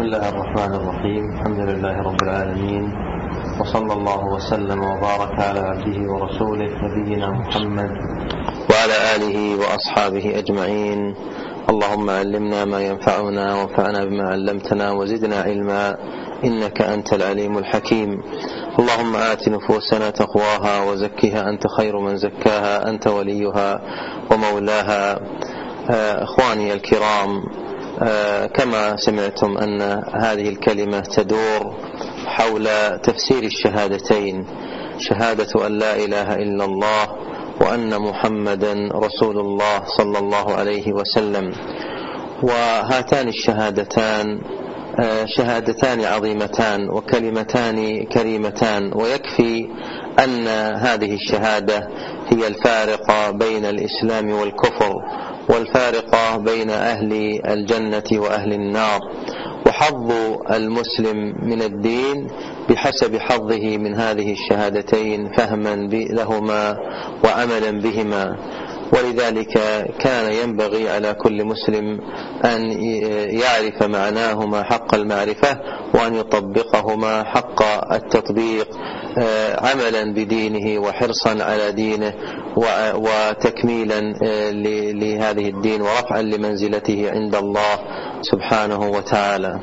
بسم الله الرحمن الرحيم. الحمد لله رب العالمين، وصلى الله وسلم وبارك على عبده ورسوله نبينا محمد وعلى آله وأصحابه أجمعين. اللهم علمنا ما ينفعنا وانفعنا بما علمتنا وزدنا علما إنك أنت العليم الحكيم. اللهم آت نفوسنا تقواها وزكها أنت خير من زكاها أنت وليها ومولاها. إخواني الكرام، كما سمعتم أن هذه الكلمة تدور حول تفسير الشهادتين، شهادة أن لا إله إلا الله وأن محمدا رسول الله صلى الله عليه وسلم. وهاتان الشهادتان شهادتان عظيمتان وكلمتان كريمتان، ويكفي أن هذه الشهادة هي الفارقة بين الإسلام والكفر، والفارقة بين أهل الجنة وأهل النار، وحظ المسلم من الدين بحسب حظه من هذه الشهادتين فهما لهما وعملا بهما. ولذلك كان ينبغي على كل مسلم أن يعرف معناهما حق المعرفة وأن يطبقهما حق التطبيق، عملا بدينه وحرصا على دينه وتكميلا لهذه الدين ورفعا لمنزلته عند الله سبحانه وتعالى.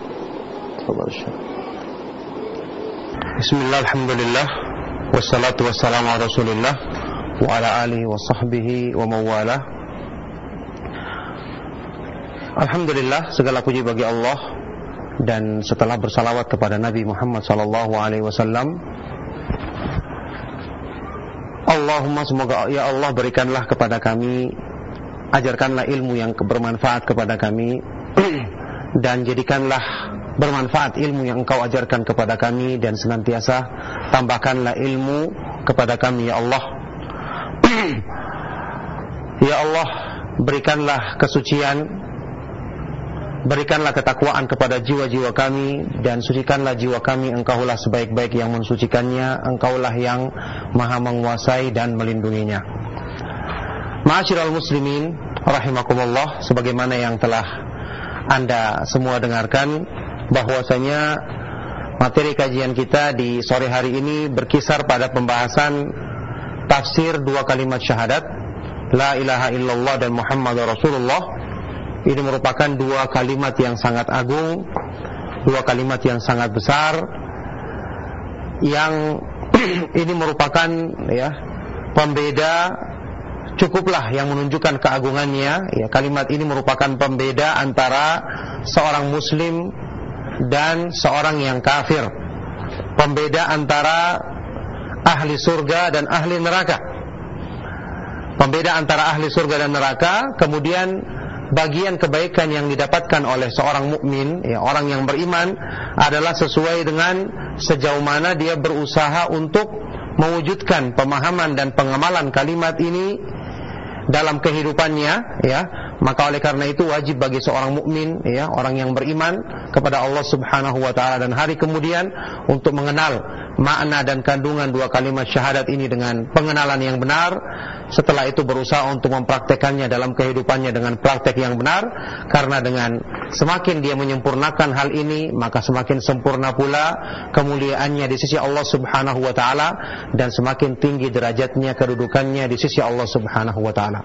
بسم الله الحمد لله والصلاة والسلام على رسول الله وعلى آله وصحbihi wa mawalah. Alhamdulillah, segala puji bagi Allah, dan setelah bersalawat kepada Nabi Muhammad sallallahu alaihi wasallam, Allahumma, semoga ya Allah berikanlah kepada kami, ajarkanlah ilmu yang bermanfaat kepada kami dan jadikanlah bermanfaat ilmu yang Engkau ajarkan kepada kami, dan senantiasa tambahkanlah ilmu kepada kami ya Allah. Ya Allah, berikanlah kesucian, berikanlah ketakwaan kepada jiwa-jiwa kami, dan sucikanlah jiwa kami. Engkaulah sebaik-baik yang mensucikannya, Engkaulah yang maha menguasai dan melindunginya. Ma'asyiral muslimin rahimakumullah, sebagaimana yang telah Anda semua dengarkan, bahwasanya materi kajian kita di sore hari ini berkisar pada pembahasan tafsir dua kalimat syahadat la ilaha illallah dan Muhammadur Rasulullah. Ini merupakan dua kalimat yang sangat agung, dua kalimat yang sangat besar, yang ini merupakan pembeda, cukuplah yang menunjukkan keagungannya. Kalimat ini merupakan pembeda antara seorang muslim dan seorang yang kafir, pembeda antara ahli surga dan ahli neraka, pembeda antara ahli surga dan neraka. Kemudian bagian kebaikan yang didapatkan oleh seorang mukmin, orang yang beriman, adalah sesuai dengan sejauh mana dia berusaha untuk mewujudkan pemahaman dan pengamalan kalimat ini dalam kehidupannya. Maka oleh karena itu wajib bagi seorang mukmin, orang yang beriman kepada Allah Subhanahu wa taala dan hari kemudian, untuk mengenal makna dan kandungan dua kalimat syahadat ini dengan pengenalan yang benar. Setelah itu berusaha untuk mempraktekannya dalam kehidupannya dengan praktek yang benar, karena dengan semakin dia menyempurnakan hal ini, maka semakin sempurna pula kemuliaannya di sisi Allah Subhanahu wa taala, dan semakin tinggi derajatnya, kedudukannya di sisi Allah Subhanahu wa taala.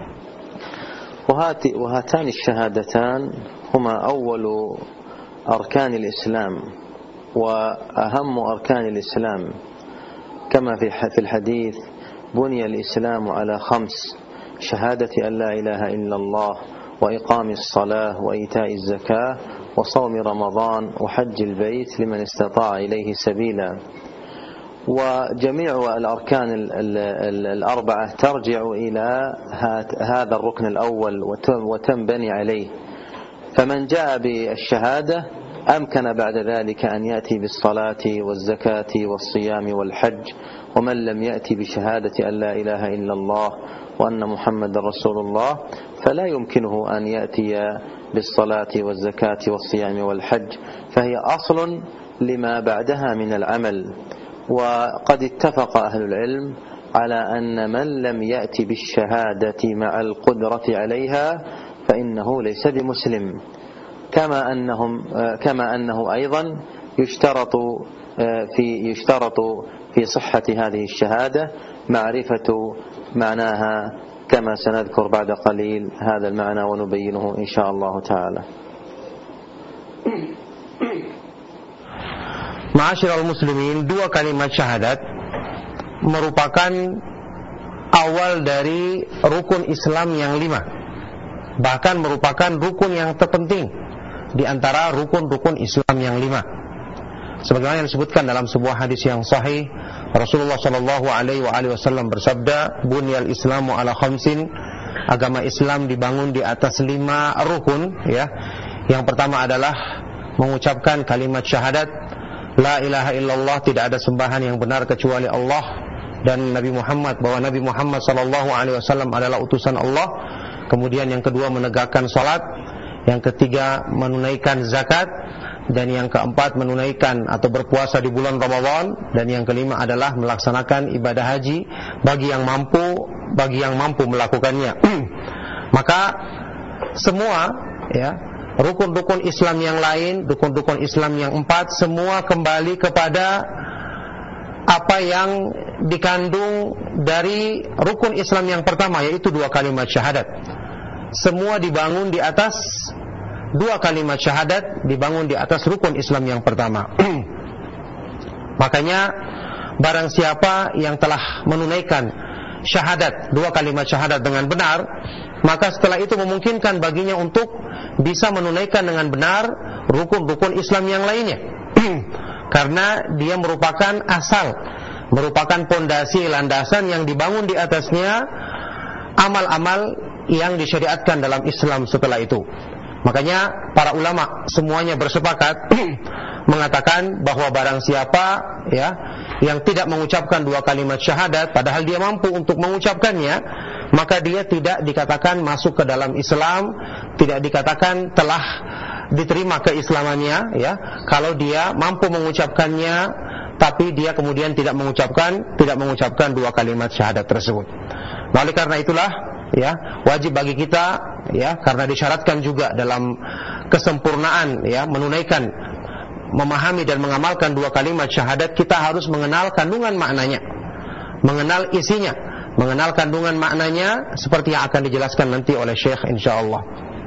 وهاتان الشهادتان هما أول أركان الإسلام وأهم أركان الإسلام، كما في الحديث: بني الإسلام على 5: شهادة أن لا إله إلا الله، وإقام الصلاة، وإيتاء الزكاة، وصوم رمضان، وحج البيت لمن استطاع إليه سبيلا. وجميع الأركان الأربعة ترجع إلى هذا الركن الأول وتنبني عليه. فمن جاء بالشهادة أمكن بعد ذلك أن يأتي بالصلاة والزكاة والصيام والحج. ومن لم يأتي بشهادة أن لا إله إلا الله وأن محمد رسول الله فلا يمكنه أن يأتي بالصلاة والزكاة والصيام والحج، فهي أصل لما بعدها من العمل. وقد اتفق أهل العلم على أن من لم يأتي بالشهادة مع القدرة عليها فإنه ليس بمسلم. كما أنه أيضا يشترط في صحة هذه الشهادة معرفة معناها كما سنذكر بعد قليل هذا المعنى ونبينه إن شاء الله تعالى. Ma'asyiral muslimin, dua kalimat syahadat merupakan awal dari rukun Islam yang 5. Bahkan merupakan rukun yang terpenting di antara rukun-rukun Islam yang 5. Sebagaimana yang disebutkan dalam sebuah hadis yang sahih, Rasulullah sallallahu alaihi wasallam bersabda, "Bunyal Islamu ala khamsin." Agama Islam dibangun di atas 5 rukun, ya. Yang pertama adalah mengucapkan kalimat syahadat, la ilaha illallah, tidak ada sembahan yang benar kecuali Allah, dan Nabi Muhammad, bahwa Nabi Muhammad sallallahu alaihi wasallam adalah utusan Allah. Kemudian yang kedua menegakkan salat, yang ketiga menunaikan zakat, dan yang keempat menunaikan atau berpuasa di bulan Ramadan, dan yang kelima adalah melaksanakan ibadah haji bagi yang mampu melakukannya. Maka semua, ya, rukun-rukun Islam yang lain, rukun-rukun Islam yang 4, semua kembali kepada apa yang dikandung dari rukun Islam yang pertama, yaitu 2 kalimat syahadat. Semua dibangun di atas 2 kalimat syahadat, dibangun di atas rukun Islam yang pertama. Makanya barang siapa yang telah menunaikan syahadat, 2 kalimat syahadat dengan benar, maka setelah itu memungkinkan baginya untuk bisa menunaikan dengan benar rukun-rukun Islam yang lainnya. Karena dia merupakan asal, merupakan pondasi, landasan yang dibangun di atasnya amal-amal yang disyariatkan dalam Islam setelah itu. Makanya para ulama semuanya bersepakat mengatakan bahwa barang siapa, ya, yang tidak mengucapkan 2 kalimat syahadat padahal dia mampu untuk mengucapkannya, maka dia tidak dikatakan masuk ke dalam Islam, tidak dikatakan telah diterima keislamannya, ya, kalau dia mampu mengucapkannya tapi dia kemudian tidak mengucapkan 2 kalimat syahadat tersebut. Nah, oleh karena itulah, ya, wajib bagi kita, ya, karena disyaratkan juga dalam kesempurnaan, ya, menunaikan, memahami dan mengamalkan 2 kalimat syahadat, kita harus mengenal kandungan maknanya, mengenal isinya, mengenal kandungan maknanya seperti yang akan dijelaskan nanti oleh Syekh insyaallah.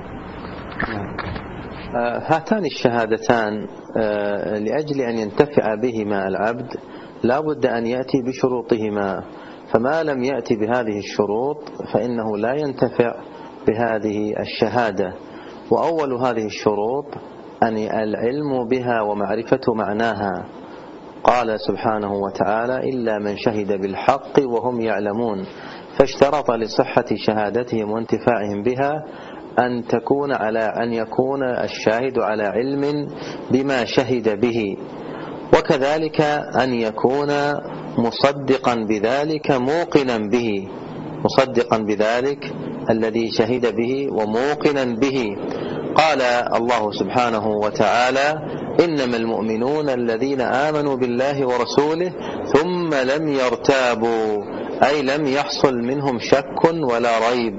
هاتان الشهادتان لأجل أن ينتفع بهما العبد لا بد أن يأتي بشروطهما، فما لم يأتي بهذه الشروط فإنه لا ينتفع بهذه الشهادة. وأول هذه الشروط أن العلم بها ومعرفة معناها. قال سبحانه وتعالى: إلا من شهد بالحق وهم يعلمون. فاشترط لصحة شهادتهم وانتفاعهم بها أن يكون الشاهد على علم بما شهد به، وكذلك أن يكون مصدقا بذلك موقنا به، مصدقا بذلك الذي شهد به وموقنا به. قال الله سبحانه وتعالى: إنما المؤمنون الذين آمنوا بالله ورسوله ثم لم يرتابوا، أي لم يحصل منهم شك ولا ريب.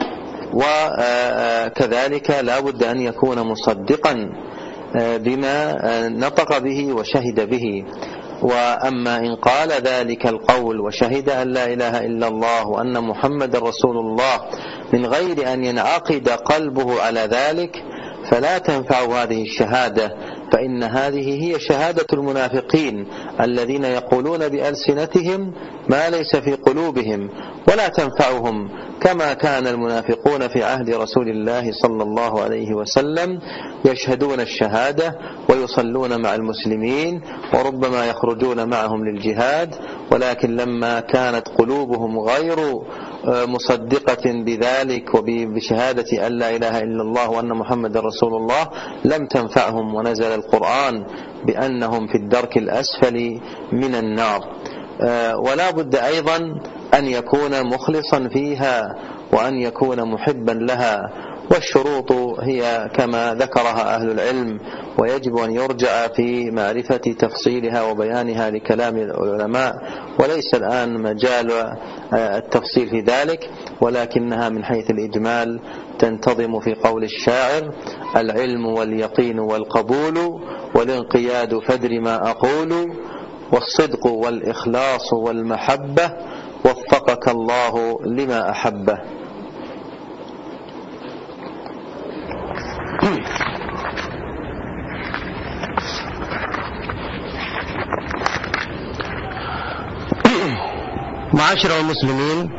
وكذلك لا بد أن يكون مصدقا بما نطق به وشهد به. وأما إن قال ذلك القول وشهد أن لا إله إلا الله وأن محمد رسول الله من غير أن ينعقد قلبه على ذلك فلا تنفع هذه الشهادة، فإن هذه هي شهادة المنافقين الذين يقولون بألسنتهم ما ليس في قلوبهم، ولا تنفعهم كما كان المنافقون في عهد رسول الله صلى الله عليه وسلم يشهدون الشهادة ويصلون مع المسلمين وربما يخرجون معهم للجهاد، ولكن لما كانت قلوبهم غير مصدقة بذلك وبشهادة أن لا إله إلا الله وأن محمد رسول الله لم تنفعهم، ونزل القرآن بأنهم في الدرك الأسفل من النار. ولا بد أيضا أن يكون مخلصا فيها وأن يكون محبا لها والشروط هي كما ذكرها أهل العلم، ويجب أن يرجع في معرفة تفصيلها وبيانها لكلام العلماء، وليس الآن مجال التفصيل في ذلك، ولكنها من حيث الإجمال تنتظم في قول الشاعر: العلم واليقين والقبول والانقياد فدر ما أقول، والصدق والإخلاص والمحبة، وفقك الله لما أحبه. Ma'asyiral muslimin,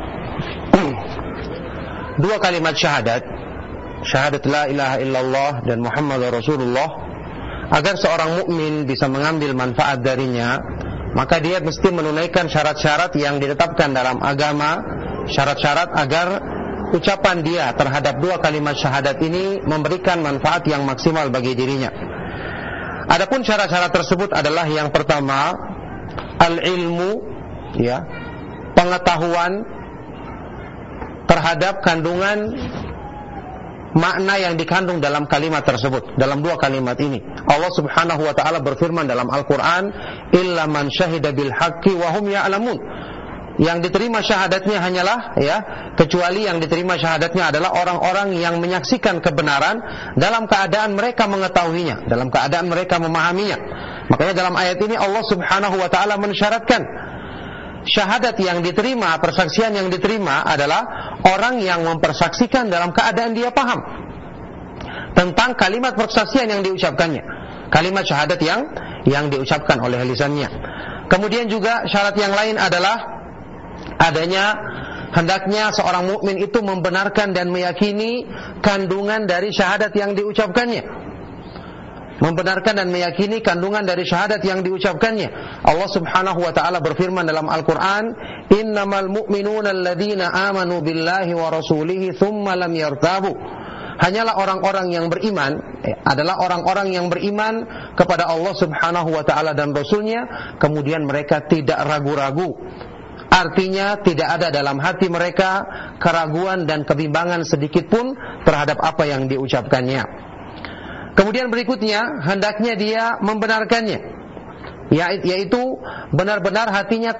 dua kalimat syahadat la ilaha illallah dan Muhammadur Rasulullah, agar seorang mukmin bisa mengambil manfaat darinya, maka dia mesti menunaikan syarat-syarat yang ditetapkan dalam agama, syarat-syarat agar ucapan dia terhadap dua kalimat syahadat ini memberikan manfaat yang maksimal bagi dirinya. Adapun syarat-syarat tersebut adalah yang pertama, al-ilmu, ya, pengetahuan terhadap kandungan makna yang dikandung dalam kalimat tersebut, dalam dua kalimat ini. Allah Subhanahu wa taala berfirman dalam Al-Qur'an, "Illa man syahida bil haqqi wa hum ya'lamun." Yang diterima syahadatnya hanyalah, ya, kecuali yang diterima syahadatnya adalah orang-orang yang menyaksikan kebenaran dalam keadaan mereka mengetahuinya, dalam keadaan mereka memahaminya. Makanya dalam ayat ini Allah Subhanahu wa taala mensyaratkan syahadat yang diterima, persaksian yang diterima adalah orang yang mempersaksikan dalam keadaan dia paham tentang kalimat persaksian yang diucapkannya, kalimat syahadat yang diucapkan oleh lisannya. Kemudian juga syarat yang lain adalah adanya hendaknya seorang mukmin itu membenarkan dan meyakini kandungan dari syahadat yang diucapkannya. Membenarkan dan meyakini kandungan dari syahadat yang diucapkannya. Allah Subhanahu wa taala berfirman dalam Al-Qur'an, "Innamal mu'minuna alladzina amanu billahi wa rasulihi tsumma lam yartabu." Hanyalah orang-orang yang beriman adalah orang-orang yang beriman kepada Allah Subhanahu wa taala dan Rasulnya, kemudian mereka tidak ragu-ragu. Artinya tidak ada dalam hati mereka keraguan dan kebimbangan sedikit pun terhadap apa yang diucapkannya. Kemudian berikutnya, hendaknya dia membenarkannya, yaitu benar-benar hatinya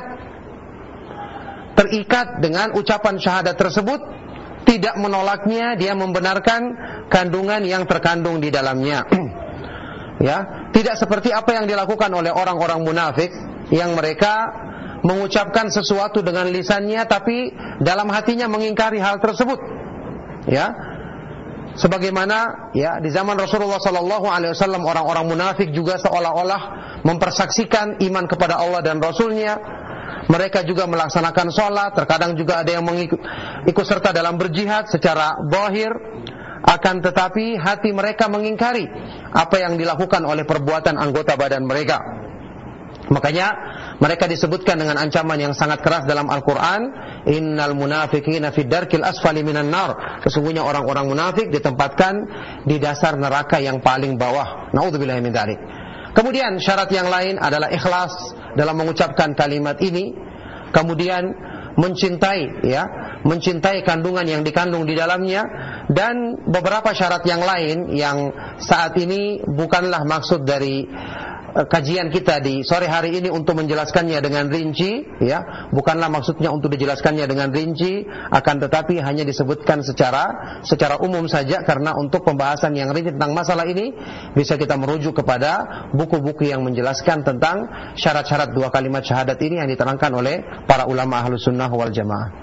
terikat dengan ucapan syahadat tersebut, tidak menolaknya, dia membenarkan kandungan yang terkandung di dalamnya. Ya, tidak seperti apa yang dilakukan oleh orang-orang munafik yang mereka mengucapkan sesuatu dengan lisannya tapi dalam hatinya mengingkari hal tersebut. Ya, sebagaimana ya di zaman Rasulullah sallallahu alaihi wasallam orang-orang munafik juga seolah-olah mempersaksikan iman kepada Allah dan Rasulnya. Mereka juga melaksanakan sholat, terkadang juga ada yang ikut serta dalam berjihad secara zahir, akan tetapi hati mereka mengingkari apa yang dilakukan oleh perbuatan anggota badan mereka. Makanya mereka disebutkan dengan ancaman yang sangat keras dalam Al-Quran, "Innal munafiqina fid darkil asfali minan nar." Sesungguhnya orang-orang munafik ditempatkan di dasar neraka yang paling bawah. Naudzubillahi min dzalik. Kemudian syarat yang lain adalah ikhlas dalam mengucapkan kalimat ini. Kemudian mencintai kandungan yang dikandung di dalamnya, dan beberapa syarat yang lain yang saat ini bukanlah maksud dari kajian kita di sore hari ini untuk menjelaskannya dengan rinci, ya, bukanlah maksudnya untuk dijelaskannya dengan rinci, akan tetapi hanya disebutkan secara umum saja, karena untuk pembahasan yang rinci tentang masalah ini bisa kita merujuk kepada buku-buku yang menjelaskan tentang syarat-syarat dua kalimat syahadat ini yang diterangkan oleh para ulama Ahlus Sunnah wal Jamaah.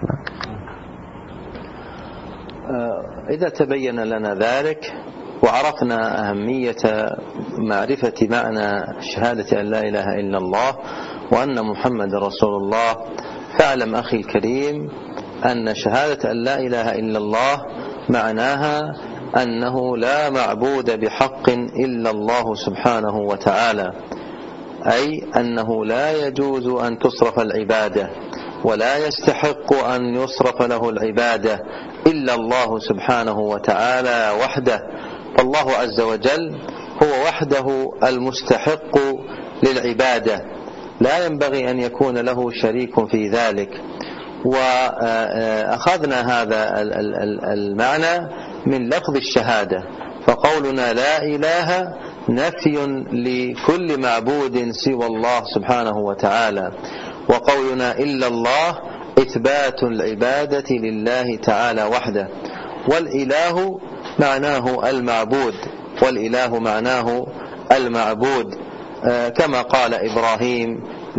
إذا تبين لنا ذلك وعرفنا أهمية معرفة معنى شهادة أن لا إله إلا الله وأن محمد رسول الله، فاعلم أخي الكريم أن شهادة أن لا إله إلا الله معناها أنه لا معبود بحق إلا الله سبحانه وتعالى، أي أنه لا يجوز أن تصرف العبادة ولا يستحق أن يصرف له العبادة إلا الله سبحانه وتعالى وحده. فالله عز وجل هو وحده المستحق للعبادة، لا ينبغي أن يكون له شريك في ذلك. وأخذنا هذا المعنى من لفظ الشهادة، فقولنا لا إله نفي لكل معبود سوى الله سبحانه وتعالى، وقولنا إلا الله إثبات العبادة لله تعالى وحده. والإله معناه المعبود، والإله معناه المعبود، كما قال إبراهيم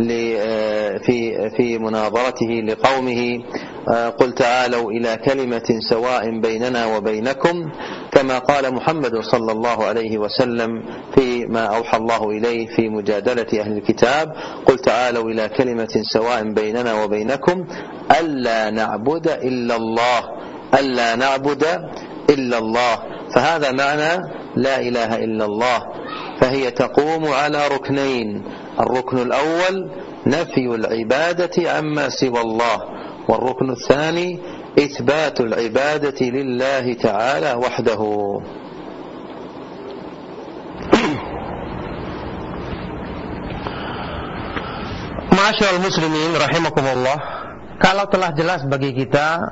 في مناظرته لقومه قل تعالوا إلى كلمة سواء بيننا وبينكم، كما قال محمد صلى الله عليه وسلم فيما أوحى الله إليه في مجادلة أهل الكتاب قل تعالوا إلى كلمة سواء بيننا وبينكم ألا نعبد إلا الله، ألا نعبد إلا الله. فهذا معنى لا إله إلا الله، فهي تقوم على ركنين: الركن الأول نفي العبادة عما سوى الله، والركن الثاني إثبات العبادة لله تعالى وحده. Ma'asyiral muslimin rahimakumullah, kalau telah jelas bagi kita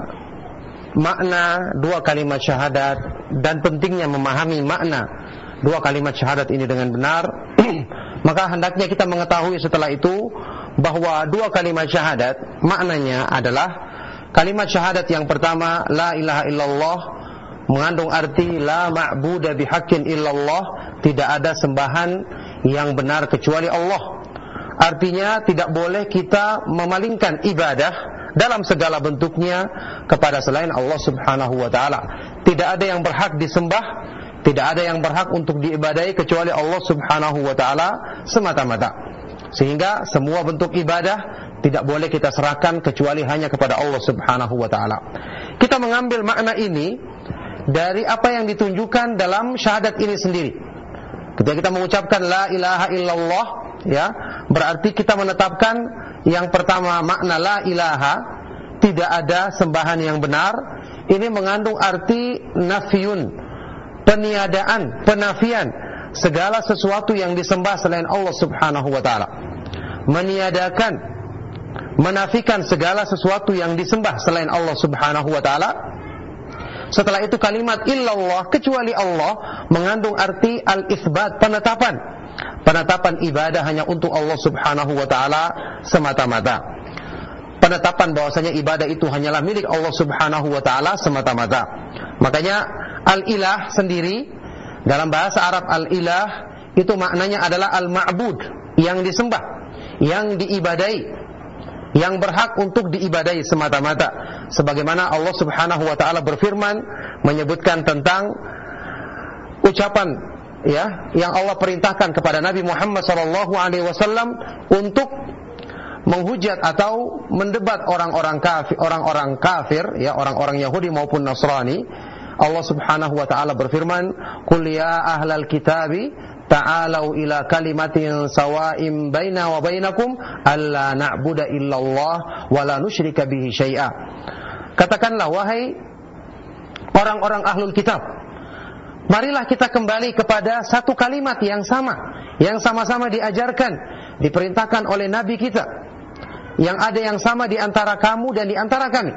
makna dua kalimat syahadat dan pentingnya memahami makna dua kalimat syahadat ini dengan benar, maka hendaknya kita mengetahui setelah itu bahwa dua kalimat syahadat maknanya adalah kalimat syahadat yang pertama la ilaha illallah mengandung arti la ma'buda bihaqqin illallah, tidak ada sembahan yang benar kecuali Allah. Artinya tidak boleh kita memalingkan ibadah dalam segala bentuknya kepada selain Allah Subhanahu wa taala. Tidak ada yang berhak disembah, tidak ada yang berhak untuk diibadahi kecuali Allah Subhanahu wa taala semata-mata. Sehingga semua bentuk ibadah tidak boleh kita serahkan kecuali hanya kepada Allah Subhanahu wa taala. Kita mengambil makna ini dari apa yang ditunjukkan dalam syahadat ini sendiri. Ketika kita mengucapkan la ilaha illallah, ya, berarti kita menetapkan yang pertama makna la ilaha, tidak ada sembahan yang benar. Ini mengandung arti nafiyun, peniadaan, penafian segala sesuatu yang disembah selain Allah Subhanahu wa taala. Meniadakan, menafikan segala sesuatu yang disembah selain Allah Subhanahu wa taala. Setelah itu kalimat illallah, kecuali Allah, mengandung arti al-itsbat, penetapan. Penetapan ibadah hanya untuk Allah Subhanahu wa taala semata-mata. Penetapan bahwasanya ibadah itu hanyalah milik Allah Subhanahu wa taala semata-mata. Makanya al-ilah sendiri dalam bahasa Arab, al-ilah itu maknanya adalah al-ma'bud, yang disembah, yang diibadai, yang berhak untuk diibadai semata-mata. Sebagaimana Allah Subhanahu wa taala berfirman menyebutkan tentang ucapan, ya, yang Allah perintahkan kepada Nabi Muhammad SAW untuk menghujat atau mendebat orang-orang kafir, ya, orang-orang Yahudi maupun Nasrani. Allah Subhanahu wa taala berfirman, "Qul ya ahlal kitabi ta'alau ila kalimatin sawa'im baina wa bainakum alla na'budu illallah wa la nusyrika bihi syai'a." Katakanlah, wahai orang-orang ahlul kitab, marilah kita kembali kepada satu kalimat yang sama, yang sama-sama diajarkan, diperintahkan oleh Nabi kita, yang ada yang sama di antara kamu dan di antara kami,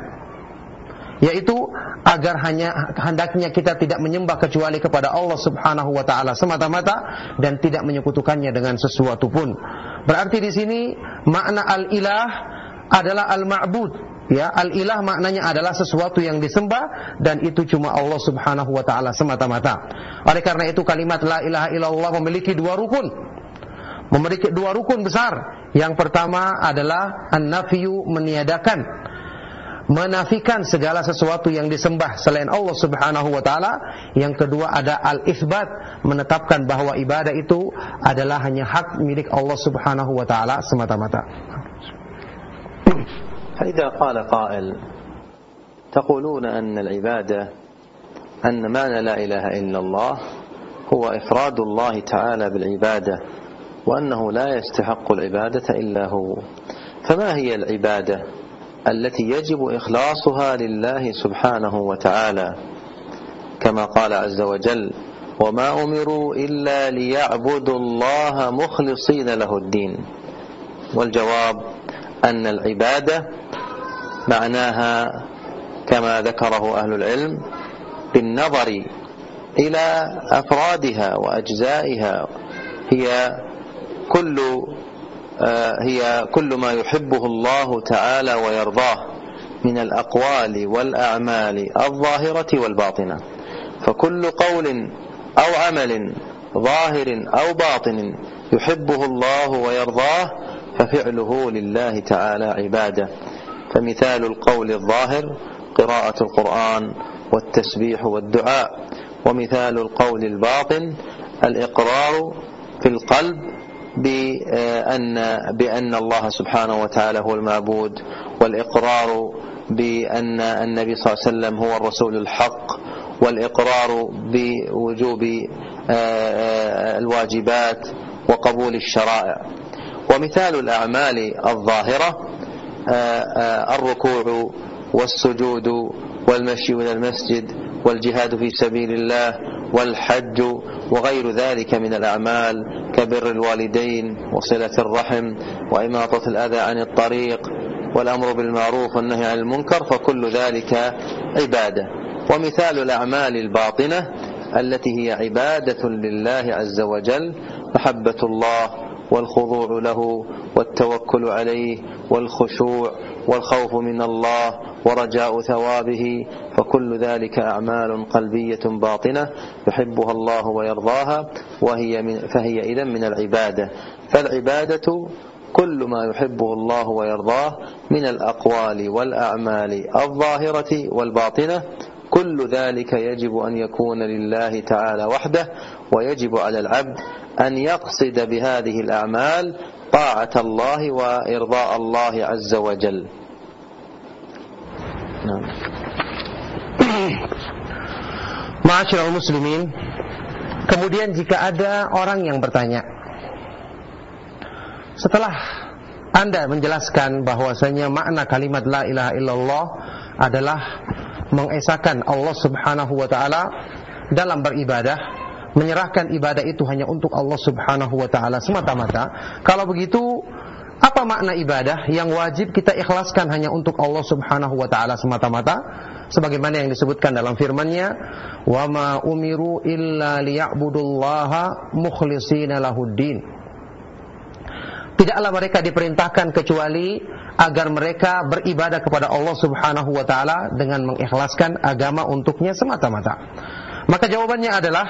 yaitu agar hendaknya kita tidak menyembah kecuali kepada Allah Subhanahu wa taala semata-mata dan tidak menyekutukannya dengan sesuatu pun. Berarti di sini makna al-ilah adalah al-ma'bud. Ya, al-ilah maknanya adalah sesuatu yang disembah dan itu cuma Allah Subhanahu wa taala semata-mata. Oleh karena itu kalimat la ilaha illallah memiliki dua rukun. Memiliki dua rukun besar. Yang pertama adalah an-nafyu, meniadakan, menafikan segala sesuatu yang disembah selain Allah Subhanahu wa taala. Yang kedua ada al-itsbat, menetapkan bahwa ibadah itu adalah hanya hak milik Allah Subhanahu wa taala semata-mata. فإذا قال قائل تقولون أن العبادة أن معنى لا إله إلا الله هو إفراد الله تعالى بالعبادة وأنه لا يستحق العبادة إلا هو، فما هي العبادة التي يجب إخلاصها لله سبحانه وتعالى كما قال عز وجل وما أمروا إلا ليعبدوا الله مخلصين له الدين؟ والجواب أن العبادة معناها كما ذكره أهل العلم بالنظر إلى أفرادها وأجزائها هي كل ما يحبه الله تعالى ويرضاه من الأقوال والأعمال الظاهرة والباطنة. فكل قول أو عمل ظاهر أو باطن يحبه الله ويرضاه ففعله لله تعالى عبادة. فمثال القول الظاهر قراءة القرآن والتسبيح والدعاء، ومثال القول الباطن الإقرار في القلب بأن الله سبحانه وتعالى هو المعبود، والإقرار بأن النبي صلى الله عليه وسلم هو الرسول الحق، والإقرار بوجوب الواجبات وقبول الشرائع. ومثال الأعمال الظاهرة الركوع والسجود والمشي إلى المسجد والجهاد في سبيل الله والحج وغير ذلك من الأعمال كبر الوالدين وصلة الرحم وإماطة الأذى عن الطريق والأمر بالمعروف والنهي عن المنكر، فكل ذلك عبادة. ومثال الأعمال الباطنة التي هي عبادة لله عز وجل محبة الله والخضوع له والتوكل عليه والخشوع والخوف من الله ورجاء ثوابه، فكل ذلك أعمال قلبية باطنة يحبها الله ويرضاها فهي إذن من العبادة. فالعبادة كل ما يحبه الله ويرضاه من الأقوال والأعمال الظاهرة والباطنة، كل ذلك يجب أن يكون لله تعالى وحده، ويجب على العبد أن يقصد بهذه الأعمال طاعة الله وإرضاء الله عز وجل. Ma'asyiral muslimin, kemudian jika ada orang yang bertanya, setelah Anda menjelaskan bahwasanya makna kalimat la ilaha illallah adalah mengesahkan Allah Subhanahu wa taala dalam beribadah, menyerahkan ibadah itu hanya untuk Allah Subhanahu wa taala semata-mata. Kalau begitu, apa makna ibadah yang wajib kita ikhlaskan hanya untuk Allah Subhanahu wa taala semata-mata? Sebagaimana yang disebutkan dalam firman-Nya, "Wa ma umiru illa liya'budullaha mukhlishina lahuddin." Tidaklah mereka diperintahkan kecuali agar mereka beribadah kepada Allah Subhanahu wa taala dengan mengikhlaskan agama untuknya semata-mata. Maka jawabannya adalah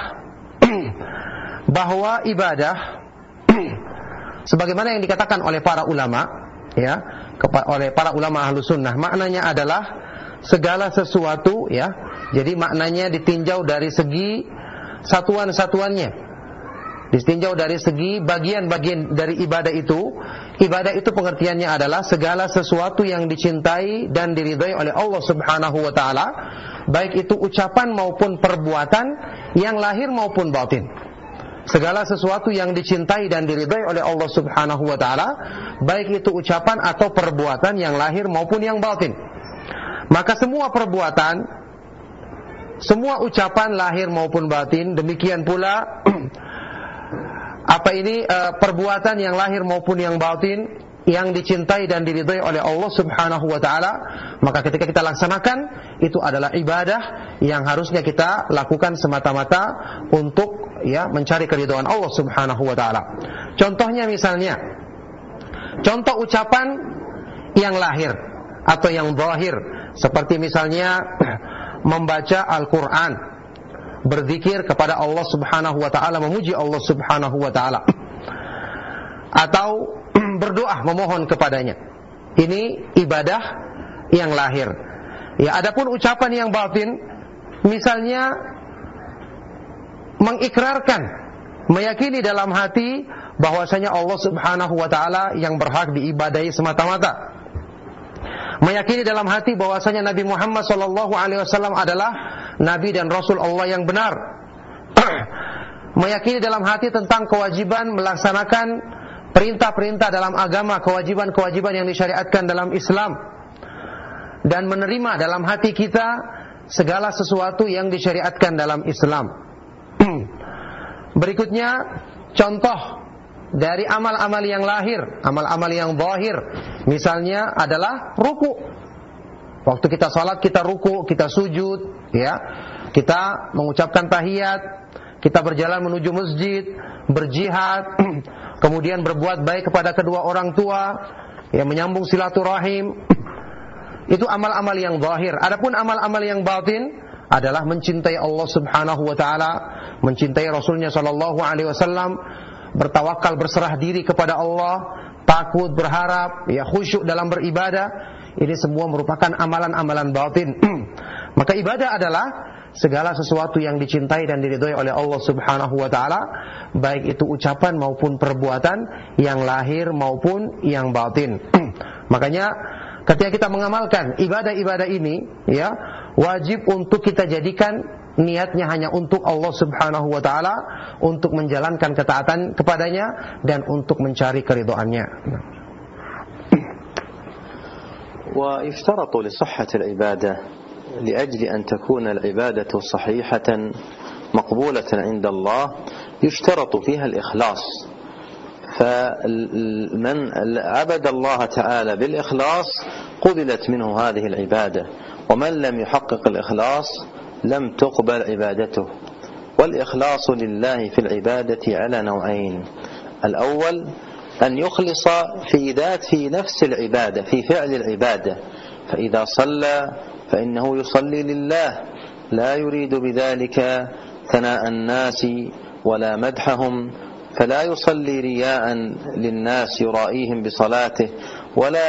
bahwa ibadah sebagaimana yang dikatakan oleh para ulama, ya, oleh para ulama ahlu sunnah, maknanya adalah segala sesuatu, ya. Jadi maknanya ditinjau dari segi satuan-satuannya, ditinjau dari segi bagian-bagian dari ibadah itu. Ibadah itu pengertiannya adalah segala sesuatu yang dicintai dan diridhai oleh Allah Subhanahu wa taala, baik itu ucapan maupun perbuatan yang lahir maupun batin. Segala sesuatu yang dicintai dan diridhai oleh Allah Subhanahu wa taala, baik itu ucapan atau perbuatan yang lahir maupun yang batin. Maka semua perbuatan, semua ucapan lahir maupun batin, demikian pula perbuatan yang lahir maupun yang batin yang dicintai dan diridhai oleh Allah Subhanahu wa taala, maka ketika kita laksanakan itu adalah ibadah yang harusnya kita lakukan semata-mata untuk, ya, mencari keridhaan Allah Subhanahu wa taala. Contohnya misalnya, contoh ucapan yang lahir atau yang zahir, seperti misalnya membaca Al-Qur'an, berzikir kepada Allah Subhanahu wa taala, memuji Allah Subhanahu wa taala, atau berdoa memohon kepadanya. Ini ibadah yang lahir. Ya, adapun ucapan yang batin, misalnya mengikrarkan, meyakini dalam hati bahwasanya Allah Subhanahu wa taala yang berhak diibadahi semata-mata. Meyakini dalam hati bahwasanya Nabi Muhammad sallallahu alaihi wasallam adalah nabi dan rasul Allah yang benar. Meyakini dalam hati tentang kewajiban melaksanakan perintah-perintah dalam agama, kewajiban-kewajiban yang disyariatkan dalam Islam, dan menerima dalam hati kita segala sesuatu yang disyariatkan dalam Islam. Berikutnya, contoh dari amal-amal yang lahir, amal-amal yang zahir, misalnya adalah ruku. Waktu kita salat kita ruku, kita sujud, ya. Kita mengucapkan tahiyat, kita berjalan menuju masjid, berjihad, kemudian berbuat baik kepada kedua orang tua, ya, menyambung silaturahim. Itu amal-amal yang zahir. Adapun amal-amal yang batin adalah mencintai Allah Subhanahu wa taala, mencintai Rasulnya sallallahu alaihi wasallam, bertawakal, berserah diri kepada Allah, takut, berharap, ya, khusyuk dalam beribadah. Ini semua merupakan amalan-amalan batin. Maka ibadah adalah segala sesuatu yang dicintai dan diridhoi oleh Allah Subhanahu wa taala, baik itu ucapan maupun perbuatan, yang lahir maupun yang batin. Makanya ketika kita mengamalkan ibadah-ibadah ini, ya, wajib untuk kita jadikan niatnya hanya untuk Allah Subhanahu wa taala, untuk menjalankan ketaatan kepadanya dan untuk mencari keridhaannya. ويشترط لصحة العبادة لأجل أن تكون العبادة صحيحة مقبولة عند الله يشترط فيها الإخلاص. فمن عبد الله تعالى بالإخلاص قبلت منه هذه العبادة، ومن لم يحقق الإخلاص لم تقبل عبادته. والإخلاص لله في العبادة على نوعين: الأول أن يخلص في نفس العبادة، في فعل العبادة، فإذا صلى فإنه يصلي لله لا يريد بذلك ثناء الناس ولا مدحهم، فلا يصلي رياء للناس يرائيهم بصلاته، ولا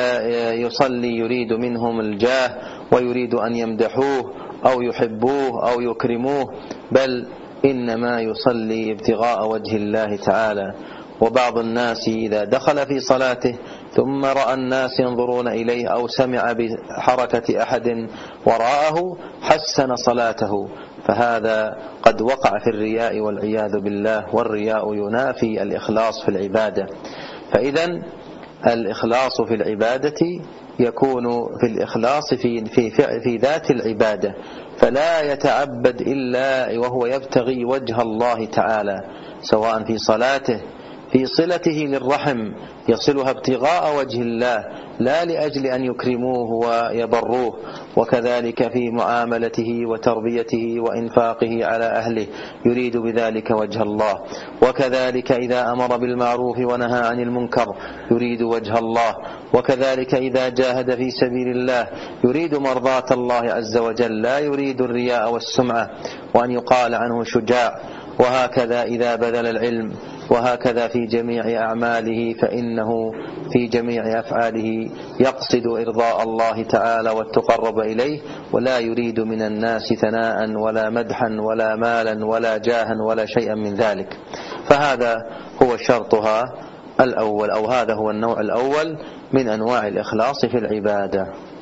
يصلي يريد منهم الجاه ويريد أن يمدحوه أو يحبوه أو يكرموه، بل إنما يصلي ابتغاء وجه الله تعالى. وبعض الناس إذا دخل في صلاته ثم رأى الناس ينظرون إليه أو سمع بحركة أحد وراءه حسن صلاته، فهذا قد وقع في الرياء والعياذ بالله، والرياء ينافي الإخلاص في العبادة. فإذا الإخلاص في العبادة يكون في الإخلاص في ذات العبادة، فلا يتعبد إلا وهو يبتغي وجه الله تعالى، سواء في صلاته، في صلته للرحم يصلها ابتغاء وجه الله لا لأجل أن يكرموه ويبروه، وكذلك في معاملته وتربيته وإنفاقه على أهله يريد بذلك وجه الله، وكذلك إذا أمر بالمعروف ونهى عن المنكر يريد وجه الله، وكذلك إذا جاهد في سبيل الله يريد مرضاة الله عز وجل لا يريد الرياء والسمعة وأن يقال عنه شجاع. وهكذا إذا بذل العلم، وهكذا في جميع أعماله، فإنه في جميع أفعاله يقصد إرضاء الله تعالى والتقرب إليه، ولا يريد من الناس ثناء ولا مدحا ولا مالا ولا جاها ولا شيئا من ذلك. فهذا هو شرطها الأول، أو هذا هو النوع الأول من أنواع الإخلاص في العبادة.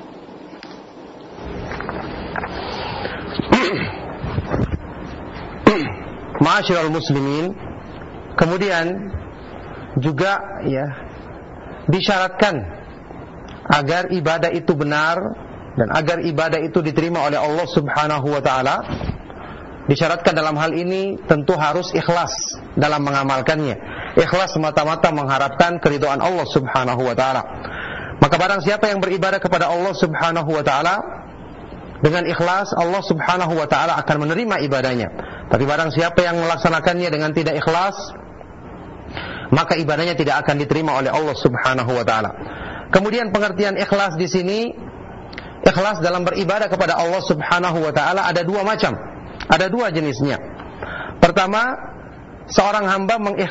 Ma'asyiral muslimin, kemudian juga, ya, disyaratkan agar ibadah itu benar dan agar ibadah itu diterima oleh Allah Subhanahu wa taala. Disyaratkan dalam hal ini tentu harus ikhlas dalam mengamalkannya. Ikhlas semata-mata mengharapkan keridhaan Allah Subhanahu wa taala. Maka barang siapa yang beribadah kepada Allah Subhanahu wa taala dengan ikhlas, Allah Subhanahu wa taala akan menerima ibadahnya. Tapi barang siapa yang melaksanakannya dengan tidak ikhlas, maka ibadahnya tidak akan diterima oleh Allah Subhanahu wa taala. Kemudian pengertian ikhlas di sini, ikhlas dalam beribadah kepada Allah Subhanahu wa taala ada dua macam. Ada dua jenisnya. Pertama, seorang hamba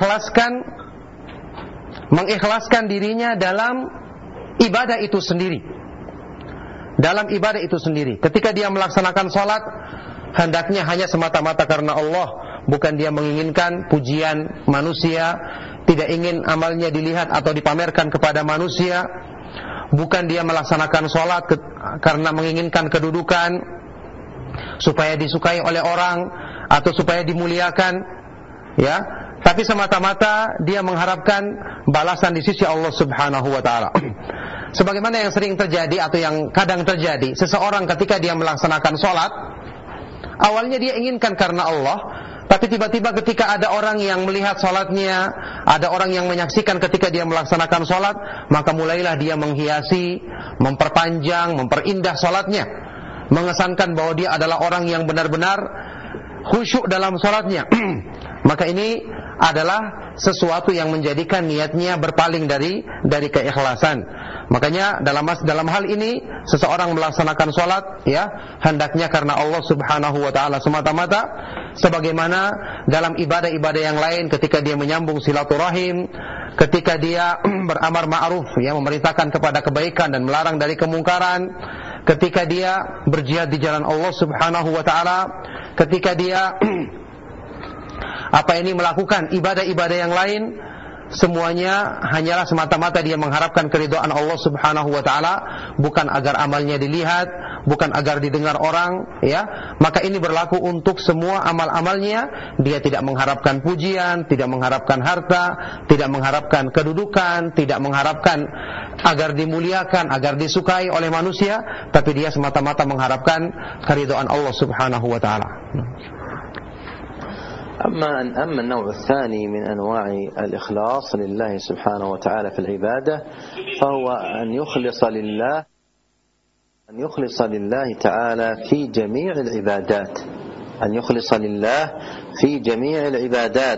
mengikhlaskan dirinya dalam ibadah itu sendiri. Dalam ibadah itu sendiri. Ketika dia melaksanakan salat, hendaknya hanya semata-mata karena Allah, bukan dia menginginkan pujian manusia, tidak ingin amalnya dilihat atau dipamerkan kepada manusia, bukan dia melaksanakan salat karena menginginkan kedudukan supaya disukai oleh orang atau supaya dimuliakan, ya, tapi semata-mata dia mengharapkan balasan di sisi Allah Subhanahu wa taala. Sebagaimana yang sering terjadi atau yang kadang terjadi, seseorang ketika dia melaksanakan salat, awalnya dia inginkan karena Allah, tapi tiba-tiba ketika ada orang yang melihat salatnya, ada orang yang menyaksikan ketika dia melaksanakan salat, maka mulailah dia menghiasi, memperpanjang, memperindah salatnya. mengesankan bahwa dia adalah orang yang benar-benar khusyuk dalam salatnya, maka ini adalah sesuatu yang menjadikan niatnya berpaling dari keikhlasan. Makanya dalam hal ini seseorang melaksanakan salat ya hendaknya karena Allah Subhanahu wa taala semata-mata, sebagaimana dalam ibadah-ibadah yang lain ketika dia menyambung silaturahim, ketika dia beramar ma'ruf ya memerintahkan kepada kebaikan dan melarang dari kemungkaran, ketika dia berjihad di jalan Allah Subhanahu wa taala, ketika dia melakukan ibadah-ibadah yang lain, semuanya hanyalah semata-mata dia mengharapkan keridhaan Allah Subhanahu wa taala, bukan agar amalnya dilihat, bukan agar didengar orang ya. Maka ini berlaku untuk semua amal-amalnya. Dia tidak mengharapkan pujian, tidak mengharapkan harta, tidak mengharapkan kedudukan, tidak mengharapkan agar dimuliakan, agar disukai oleh manusia, tapi dia semata-mata mengharapkan keridhaan Allah Subhanahu wa taala. أما النوع الثاني من أنواع الإخلاص لله سبحانه وتعالى في العبادة، فهو أن يخلص لله تعالى في جميع العبادات، أن يخلص لله في جميع العبادات،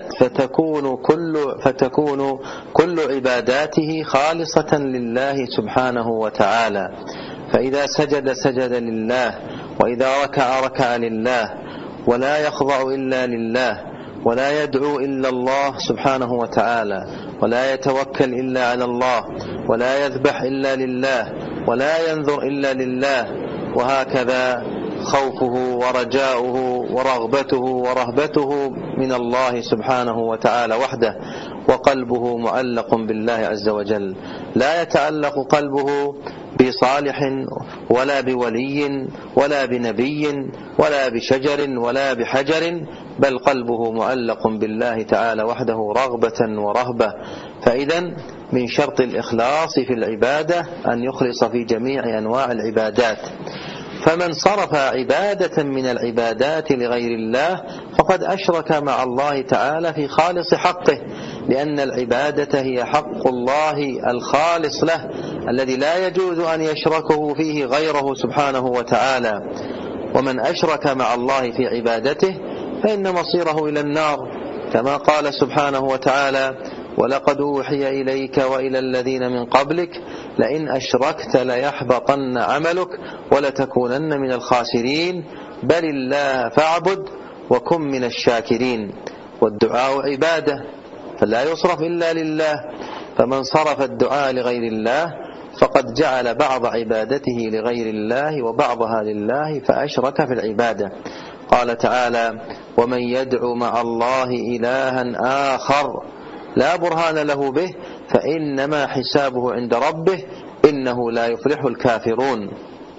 فتكون كل عباداته خالصة لله سبحانه وتعالى. فإذا سجد لله، وإذا ركع لله، ولا يخضع إلا لله، ولا يدعو إلا الله سبحانه وتعالى، ولا يتوكل إلا على الله، ولا يذبح إلا لله، ولا ينذر إلا لله، وهكذا خوفه ورجاؤه ورغبته ورهبته من الله سبحانه وتعالى وحده، وقلبه معلق بالله عز وجل. لا يتعلق قلبه بصالح ولا بولي ولا بنبي ولا بشجر ولا بحجر، بل قلبه معلق بالله تعالى وحده رغبة ورهبة. فإذا من شرط الإخلاص في العبادة أن يخلص في جميع أنواع العبادات. فمن صرف عبادة من العبادات لغير الله فقد أشرك مع الله تعالى في خالص حقه، لأن العبادة هي حق الله الخالص له الذي لا يجوز أن يشركه فيه غيره سبحانه وتعالى. ومن أشرك مع الله في عبادته فإن مصيره إلى النار، كما قال سبحانه وتعالى: ولقد أوحي إليك وإلى الذين من قبلك لئن أشركت ليحبطن عملك ولتكونن من الخاسرين بل الله فاعبد وكن من الشاكرين. والدعاء عبادة فلا يصرف إلا لله، فمن صرف الدعاء لغير الله فقد جعل بعض عبادته لغير الله وبعضها لله فأشرك في العبادة. قال تعالى: ومن يدعو مع الله إلها آخر لا برهان له به فإنما حسابه عند ربه إنه لا يفلح الكافرون.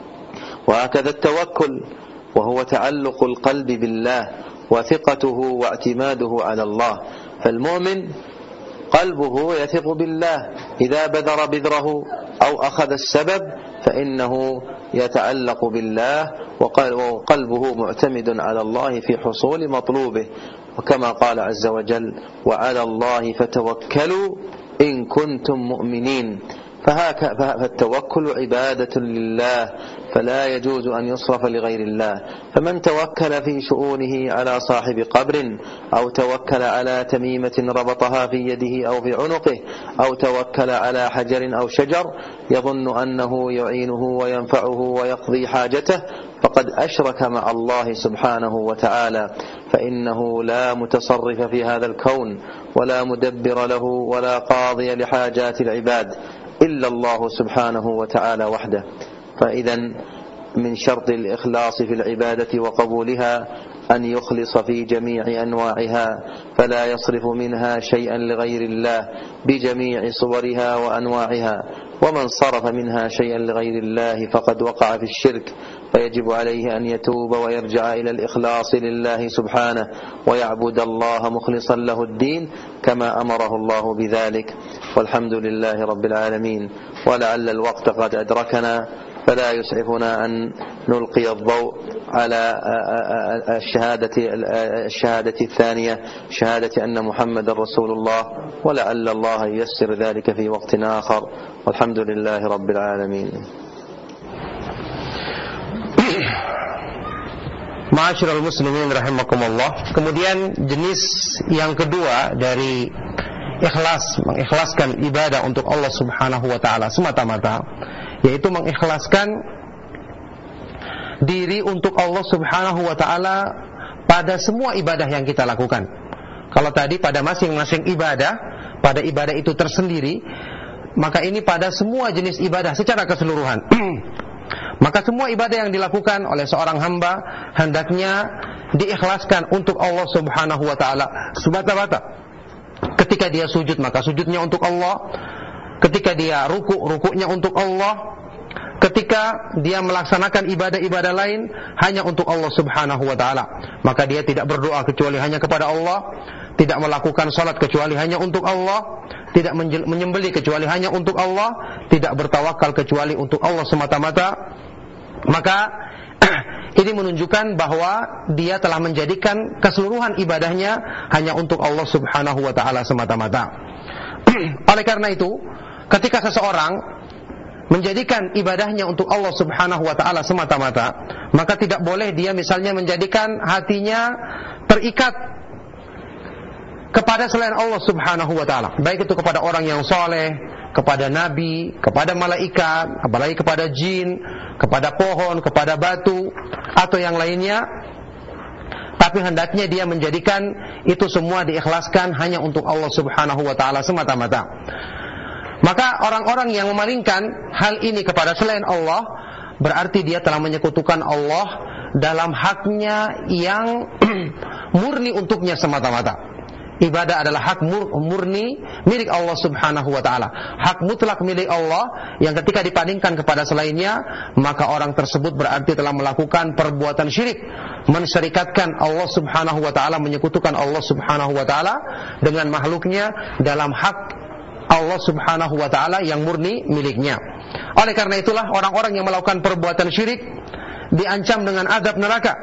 وهكذا التوكل، وهو تعلق القلب بالله وثقته واعتماده على الله. فالمؤمن قلبه يثق بالله، إذا بذر بذره أو أخذ السبب فإنه يتعلق بالله، وقلبه معتمد على الله في حصول مطلوبه. وكما قال عز وجل: وعلى الله فتوكلوا إن كنتم مؤمنين. فالتوكل عبادة لله، فلا يجوز أن يصرف لغير الله. فمن توكل في شؤونه على صاحب قبر، أو توكل على تميمة ربطها في يده أو في عنقه، أو توكل على حجر أو شجر يظن أنه يعينه وينفعه ويقضي حاجته، فقد أشرك مع الله سبحانه وتعالى، فإنه لا متصرف في هذا الكون ولا مدبر له ولا قاضي لحاجات العباد إلا الله سبحانه وتعالى وحده. فإذا من شرط الإخلاص في العبادة وقبولها أن يخلص في جميع أنواعها، فلا يصرف منها شيئا لغير الله بجميع صورها وأنواعها. ومن صرف منها شيئا لغير الله فقد وقع في الشرك، فيجب عليه أن يتوب ويرجع إلى الإخلاص لله سبحانه، ويعبد الله مخلصا له الدين كما أمره الله بذلك. والحمد لله رب العالمين. ولعل الوقت قد أدركنا، فلا يسعفنا أن نلقي الضوء على الشهادة الثانية، شهادة أن محمد رسول الله، ولعل الله ييسر ذلك في وقت آخر. والحمد لله رب العالمين. Ma'asyiral muslimin rahimakumullah. Kemudian jenis yang kedua dari mengikhlaskan ibadah untuk Allah Subhanahu wa taala semata-mata, yaitu mengikhlaskan diri untuk Allah Subhanahu wa taala pada semua ibadah yang kita lakukan. Kalau tadi pada masing-masing ibadah, pada ibadah itu tersendiri, maka ini pada semua jenis ibadah secara keseluruhan. Maka semua ibadah yang dilakukan oleh seorang hamba hendaknya diikhlaskan untuk Allah Subhanahu wa taala semata-mata. Ketika dia sujud, maka sujudnya untuk Allah. Ketika dia ruku, rukunya untuk Allah. Ketika dia melaksanakan ibadah-ibadah lain hanya untuk Allah Subhanahu wa taala, maka dia tidak berdoa kecuali hanya kepada Allah, tidak melakukan salat kecuali hanya untuk Allah, tidak menyembelih kecuali hanya untuk Allah, tidak bertawakal kecuali untuk Allah semata-mata. Maka ini menunjukkan bahwa dia telah menjadikan keseluruhan ibadahnya hanya untuk Allah Subhanahu wa taala semata-mata. Oleh karena itu, ketika seseorang menjadikan ibadahnya untuk Allah Subhanahu wa taala semata-mata, maka tidak boleh dia misalnya menjadikan hatinya terikat kepada selain Allah Subhanahu wa taala, baik itu kepada orang yang soleh, kepada nabi, kepada malaikat, apalagi kepada jin, kepada pohon, kepada batu, atau yang lainnya. Tapi hendaknya dia menjadikan itu semua diikhlaskan hanya untuk Allah Subhanahu wa taala semata-mata. Maka orang-orang yang memalingkan hal ini kepada selain Allah, berarti dia telah menyekutukan Allah dalam haknya yang murni untuknya semata-mata. Ibadah adalah hak murni milik Allah Subhanahu wa taala, hak mutlak milik Allah yang ketika dibandingkan kepada selainnya, maka orang tersebut berarti telah melakukan perbuatan syirik, mensyirikatkan Allah Subhanahu wa taala, menyekutukan Allah Subhanahu wa taala dengan makhluknya dalam hak Allah Subhanahu wa taala yang murni miliknya. Oleh karena itulah orang-orang yang melakukan perbuatan syirik diancam dengan azab neraka,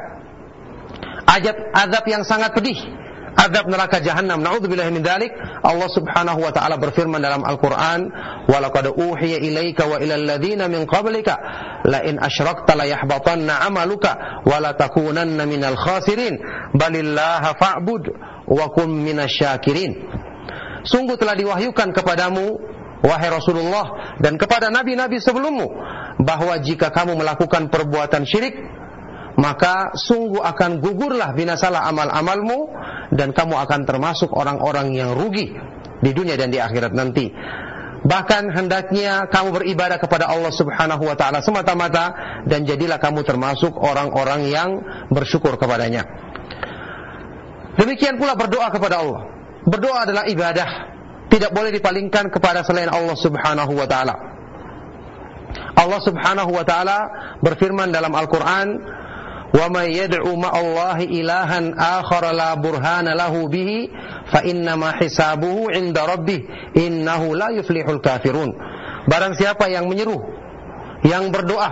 azab yang sangat pedih, azab neraka jahanam. Na'udzubillahi min dzalik. Allah Subhanahu wa taala berfirman dalam Al-Qur'an, "Wa laqad uhiya ilaika wa ilal ladzina min qablika la in asyrakta la yahbatanna 'amaluka wa la takunanna minal khasirin balillaha fa'bud wa kum minasyakirin." Sungguh telah diwahyukan kepadamu, wahai Rasulullah, dan kepada nabi-nabi sebelummu, bahwa jika kamu melakukan perbuatan syirik, maka sungguh akan gugurlah, binasalah amal-amalmu, dan kamu akan termasuk orang-orang yang rugi di dunia dan di akhirat nanti. Bahkan hendaknya kamu beribadah kepada Allah Subhanahu wa taala semata-mata, dan jadilah kamu termasuk orang-orang yang bersyukur kepadanya. Demikian pula berdoa kepada Allah. Berdoa adalah ibadah, tidak boleh dipalingkan kepada selain Allah Subhanahu wa taala. Allah Subhanahu wa taala berfirman dalam Al-Qur'an, "Wa may yad'u ma'allahi ilahan akhar la burhana lahu bihi fa innama hisabuhu 'inda rabbih innahu la yuflihul kafirun." Barang siapa yang menyeru, yang berdoa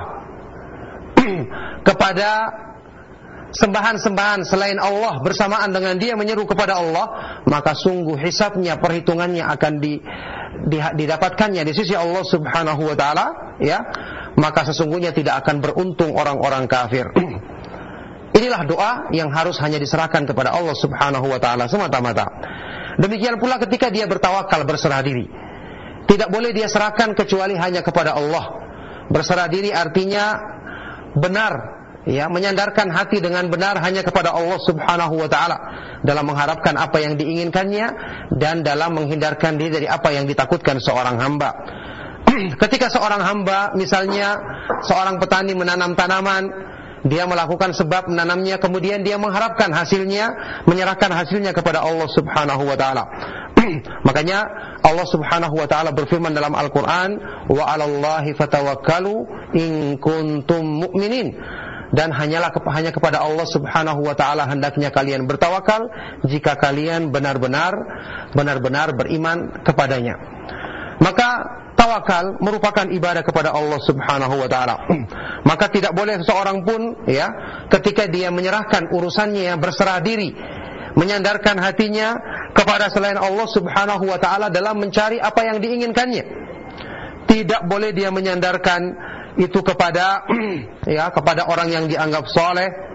kepada sembahan-sembahan selain Allah bersamaan dengan dia menyeru kepada Allah, maka sungguh hisabnya, perhitungannya akan didapatkannya di sisi Allah Subhanahu wa taala, ya. Maka sesungguhnya tidak akan beruntung orang-orang kafir. Inilah doa yang harus hanya diserahkan kepada Allah Subhanahu wa taala semata-mata. Demikian pula ketika dia bertawakal, berserah diri, tidak boleh dia serahkan kecuali hanya kepada Allah. Berserah diri artinya benar, ya, menyandarkan hati dengan benar hanya kepada Allah Subhanahu wa taala dalam mengharapkan apa yang diinginkannya dan dalam menghindarkan diri dari apa yang ditakutkan seorang hamba. Ketika seorang hamba, misalnya seorang petani menanam tanaman, dia melakukan sebab menanamnya, kemudian dia mengharapkan hasilnya, menyerahkan hasilnya kepada Allah Subhanahu wa taala. Makanya Allah Subhanahu wa taala berfirman dalam Al-Qur'an, "Wa 'alallahi fatawakkalu in kuntum mu'minin." Dan hanya kepada Allah Subhanahu wa taala hendaknya kalian bertawakal jika kalian benar-benar beriman kepadanya. Maka tawakal merupakan ibadah kepada Allah Subhanahu wa taala. Maka tidak boleh seorang pun, ya, ketika dia menyerahkan urusannya, berserah diri, menyandarkan hatinya kepada selain Allah Subhanahu wa taala dalam mencari apa yang diinginkannya. Tidak boleh dia menyandarkan itu kepada kepada orang yang dianggap soleh,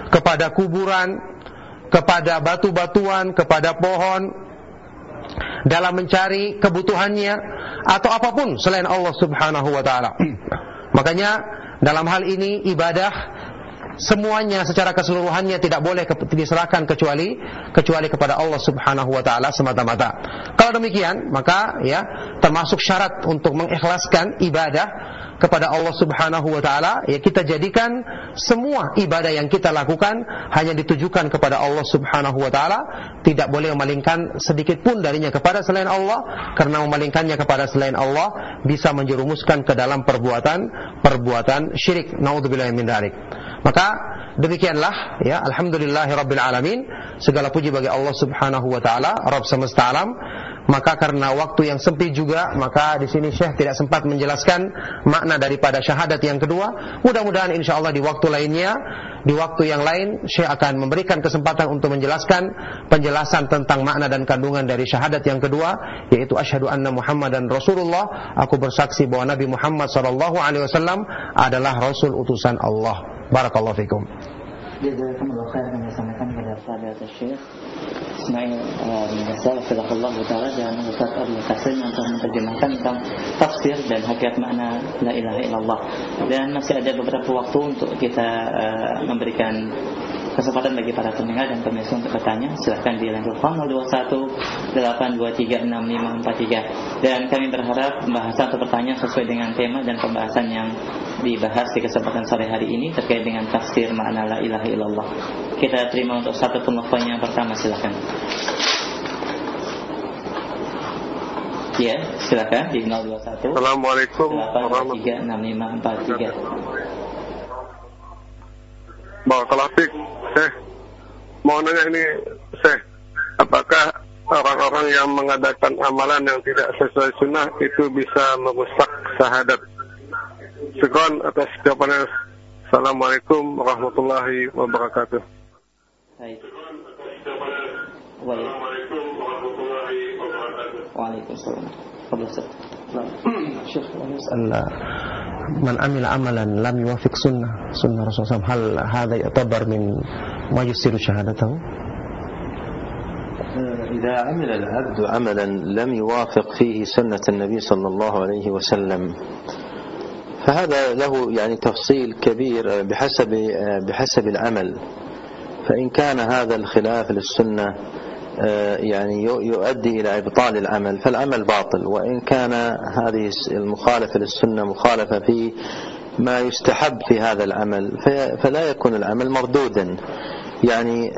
kepada kuburan, kepada batu-batuan, kepada pohon, dalam mencari kebutuhannya atau apapun selain Allah Subhanahu wa taala. Makanya dalam hal ini ibadah semuanya secara keseluruhannya tidak boleh diserahkan kecuali kepada Allah Subhanahu wa taala semata-mata. Kalau demikian, maka ya termasuk syarat untuk mengikhlaskan ibadah kepada Allah Subhanahu wa taala, ya kita jadikan semua ibadah yang kita lakukan hanya ditujukan kepada Allah Subhanahu wa taala, tidak boleh memalingkan sedikit pun darinya kepada selain Allah, karena memalingkannya kepada selain Allah bisa menjerumuskan ke dalam perbuatan syirik. Naudzubillahi min dzalik. Maka demikianlah ya, alhamdulillahirabbil alamin, segala puji bagi Allah Subhanahu wa taala, Rabb semesta alam. Maka karena waktu yang sempit juga, maka di sini Syekh tidak sempat menjelaskan makna daripada syahadat yang kedua. Mudah-mudahan insyaallah di waktu lainnya, di waktu yang lain Syekh akan memberikan kesempatan untuk menjelaskan penjelasan tentang makna dan kandungan dari syahadat yang kedua, yaitu asyhadu anna Muhammadan Rasulullah, aku bersaksi bahwa Nabi Muhammad sallallahu alaihi wasallam adalah rasul utusan Allah. Barakallahu fikum. Jazakumullah khair, kami sampaikan kepada Fadilat Syekh Ismail bin Yasar Hafizahullah Ta'ala dan Ustaz Abdul Qasim untuk menerjemahkan tentang tafsir dan hakikat makna la ilaha illallah. Dan masih ada beberapa waktu untuk kita memberikan kesempatan bagi para pendengar dan pemirsa untuk bertanya. Silahkan di line telepon 0218236543. Dan kami berharap pembahasan atau pertanyaan sesuai dengan tema dan pembahasan yang dibahas di kesempatan sore hari ini terkait dengan tafsir makna la ilaha illallah. Kita terima untuk satu penelpon yang pertama, silakan. Ya, silakan di 021. Assalamualaikum warahmatullahi wabarakatuh. Barakallahu fiik. Syekh, mau nanya ini, Syekh, apakah orang-orang yang mengadakan amalan yang tidak sesuai sunnah itu bisa merusak syahadat? Syukran atas jawabannya. Assalamualaikum warahmatullahi wabarakatuh. Baik. Waalaikumsalam. Man amila amalan lam yuwafiq sunnah Rasulullah, hal hadha yu'tabar min ma yusiru syahadatahu? إذا عمل العبد عملا لم يوافق فيه سنة النبي صلى الله عليه وسلم فهذا له يعني تفصيل كبير بحسب العمل. فإن كان هذا الخلاف للسنة يعني يؤدي إلى إبطال العمل فالعمل باطل، وإن كان هذه المخالفة للسنة مخالفة في ما يستحب في هذا العمل فلا يكون العمل مردودا. يعني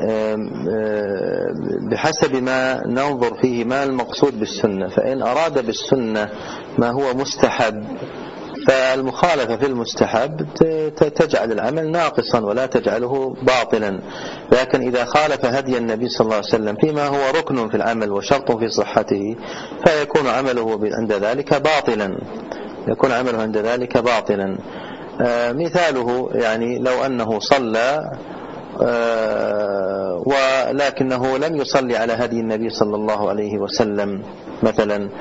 بحسب ما ننظر فيه ما المقصود بالسنة، فإن أراد بالسنة ما هو مستحب فالمخالفة في المستحب تجعل العمل ناقصا ولا تجعله باطلا. لكن إذا خالف هدي النبي صلى الله عليه وسلم فيما هو ركن في العمل وشرط في صحته فيكون عمله عند ذلك باطلا، يكون عمله عند ذلك باطلا. مثاله يعني لو أنه صلى ولكنه لم يصلي على هدي النبي صلى الله عليه وسلم مثلا،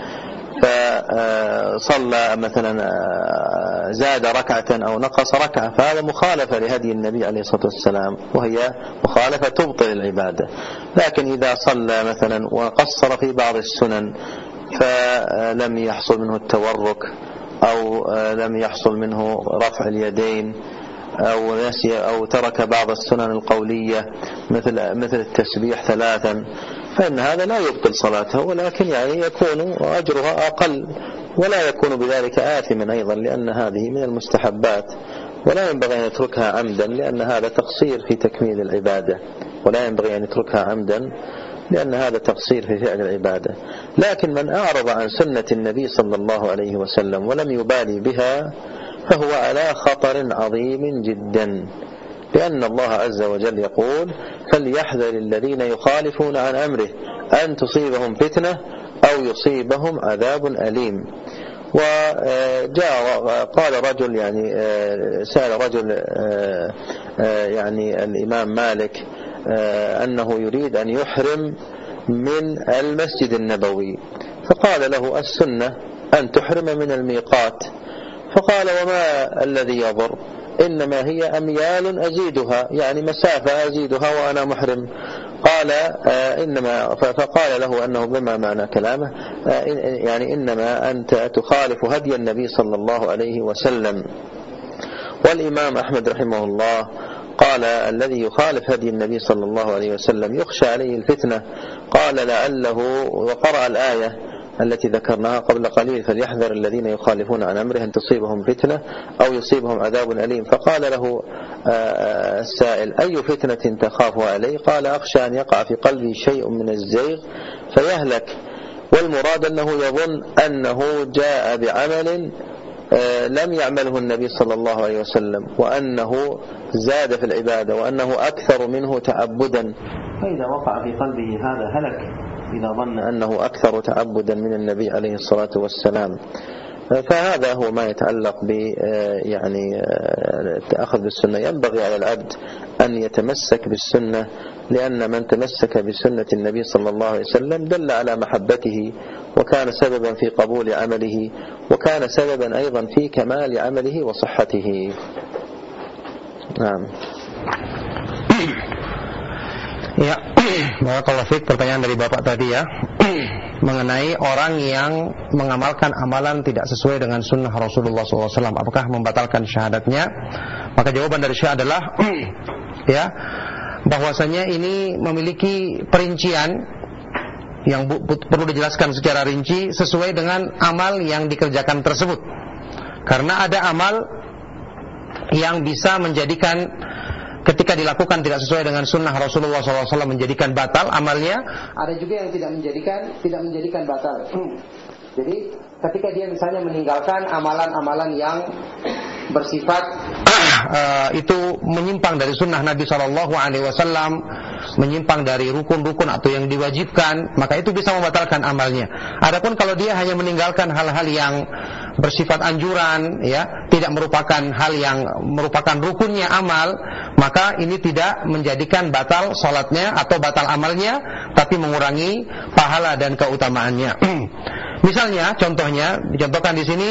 فصلى مثلا زاد ركعة أو نقص ركعة، فهذا مخالفة لهدي النبي عليه الصلاة والسلام وهي مخالفة تبطل العبادة. لكن إذا صلى مثلا وقصر في بعض السنن فلم يحصل منه التورك أو لم يحصل منه رفع اليدين أو نسي أو ترك بعض السنن القولية مثل التسبيح 3، فإن هذا لا يبطل صلاته، ولكن يعني يكون أجرها أقل ولا يكون بذلك آثما أيضا، لأن هذه من المستحبات ولا ينبغي أن يتركها عمدا لأن هذا تقصير في تكميل العبادة، ولا ينبغي أن يتركها عمدا لأن هذا تقصير في فعل العبادة. لكن من أعرض عن سنة النبي صلى الله عليه وسلم ولم يبالي بها فهو على خطر عظيم جدا، لأن الله عز وجل يقول فليحذر الذين يخالفون عن أمره أن تصيبهم فتنة أو يصيبهم عذاب أليم. وجاء قال رجل يعني سأل رجل يعني الإمام مالك أنه يريد أن يحرم من المسجد النبوي، فقال له السنة أن تحرم من الميقات، فقال وما الذي يضر؟ إنما هي أميال أزيدها يعني مسافة أزيدها وأنا محرم. قال إنما فقال له أنه بما معنى كلامه يعني إنما أنت تخالف هدي النبي صلى الله عليه وسلم. والإمام أحمد رحمه الله قال الذي يخالف هدي النبي صلى الله عليه وسلم يخشى عليه الفتنة. قال لعله وقرأ الآية التي ذكرناها قبل قليل فليحذر الذين يخالفون عن أمره أن تصيبهم فتنة أو يصيبهم عذاب أليم. فقال له السائل أي فتنة تخاف عليه؟ قال أخشى أن يقع في قلبي شيء من الزيغ فيهلك. والمراد أنه يظن أنه جاء بعمل لم يعمله النبي صلى الله عليه وسلم وأنه زاد في العبادة وأنه أكثر منه تعبدا. فإذا وقع في قلبه هذا هلك إذا ظن أنه أكثر تعبدا من النبي عليه الصلاة والسلام. فهذا هو ما يتعلق ب يعني التأخذ بالسنة. ينبغي على العبد أن يتمسك بالسنة لأن من تمسك بسنة النبي صلى الله عليه وسلم دل على محبته وكان سببا في قبول عمله وكان سببا أيضا في كمال عمله وصحته. نعم. Ya, barakallahu fiik. Pertanyaan dari Bapak tadi ya mengenai orang yang mengamalkan amalan tidak sesuai dengan sunnah Rasulullah SAW, apakah membatalkan syahadatnya? Maka jawaban dari Syekh adalah ya, bahwasanya ini memiliki perincian yang perlu dijelaskan secara rinci sesuai dengan amal yang dikerjakan tersebut. Karena ada amal yang bisa menjadikan ketika dilakukan tidak sesuai dengan sunnah Rasulullah SAW menjadikan batal amalnya. Ada juga yang tidak menjadikan batal. Jadi ketika dia misalnya meninggalkan amalan-amalan yang bersifat itu menyimpang dari sunnah Nabi SAW, menyimpang dari rukun-rukun atau yang diwajibkan, maka itu bisa membatalkan amalnya. Adapun kalau dia hanya meninggalkan hal-hal yang bersifat anjuran, ya, tidak merupakan hal yang merupakan rukunnya amal, maka ini tidak menjadikan batal salatnya atau batal amalnya, tapi mengurangi pahala dan keutamaannya. Misalnya, contohnya dicontohkan di sini,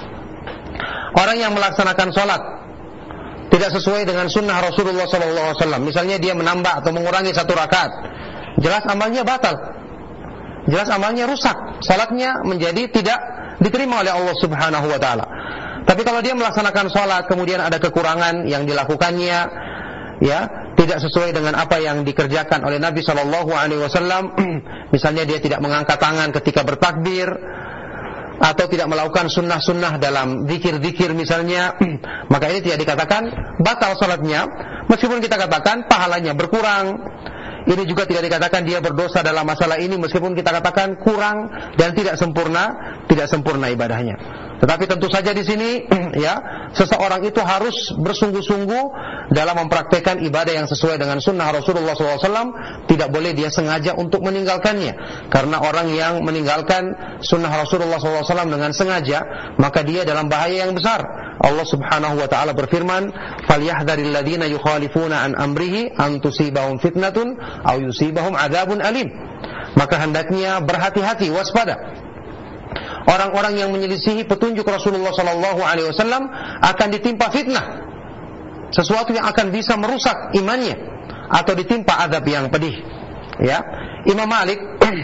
orang yang melaksanakan salat tidak sesuai dengan sunnah Rasulullah SAW. Misalnya dia menambah atau mengurangi 1 rakaat, jelas amalnya batal, jelas amalnya rusak, salatnya menjadi tidak diterima oleh Allah Subhanahu wa taala. Tapi kalau dia melaksanakan salat kemudian ada kekurangan yang dilakukannya, ya, tidak sesuai dengan apa yang dikerjakan oleh Nabi SAW, misalnya dia tidak mengangkat tangan ketika bertakbir atau tidak melakukan sunnah-sunnah dalam zikir-zikir misalnya, maka ini tidak dikatakan batal salatnya, meskipun kita katakan pahalanya berkurang. Ini juga tidak dikatakan dia berdosa dalam masalah ini, meskipun kita katakan kurang dan tidak sempurna ibadahnya. Tetapi tentu saja di sini ya, seseorang itu harus bersungguh-sungguh dalam mempraktekkan ibadah yang sesuai dengan sunnah Rasulullah SAW. Tidak boleh dia sengaja untuk meninggalkannya, karena orang yang meninggalkan sunnah Rasulullah SAW dengan sengaja, maka dia dalam bahaya yang besar. Allah Subhanahu wa taala berfirman, "Falyahdharil ladzina yukhalifuna an amrihi an tusibahum fitnatun aw yusibahum adzabun alim." Maka hendaknya berhati-hati, waspada. Orang-orang yang menyelisihi petunjuk Rasulullah SAW akan ditimpa fitnah, sesuatu yang akan bisa merusak imannya, atau ditimpa azab yang pedih. Ya, Imam Malik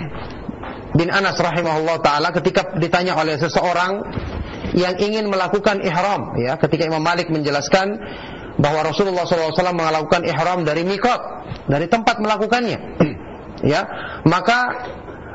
bin Anas rahimahullah taala ketika ditanya oleh seseorang yang ingin melakukan ihram, ya, ketika Imam Malik menjelaskan bahwa Rasulullah SAW melakukan ihram dari miqat, dari tempat melakukannya, ya, maka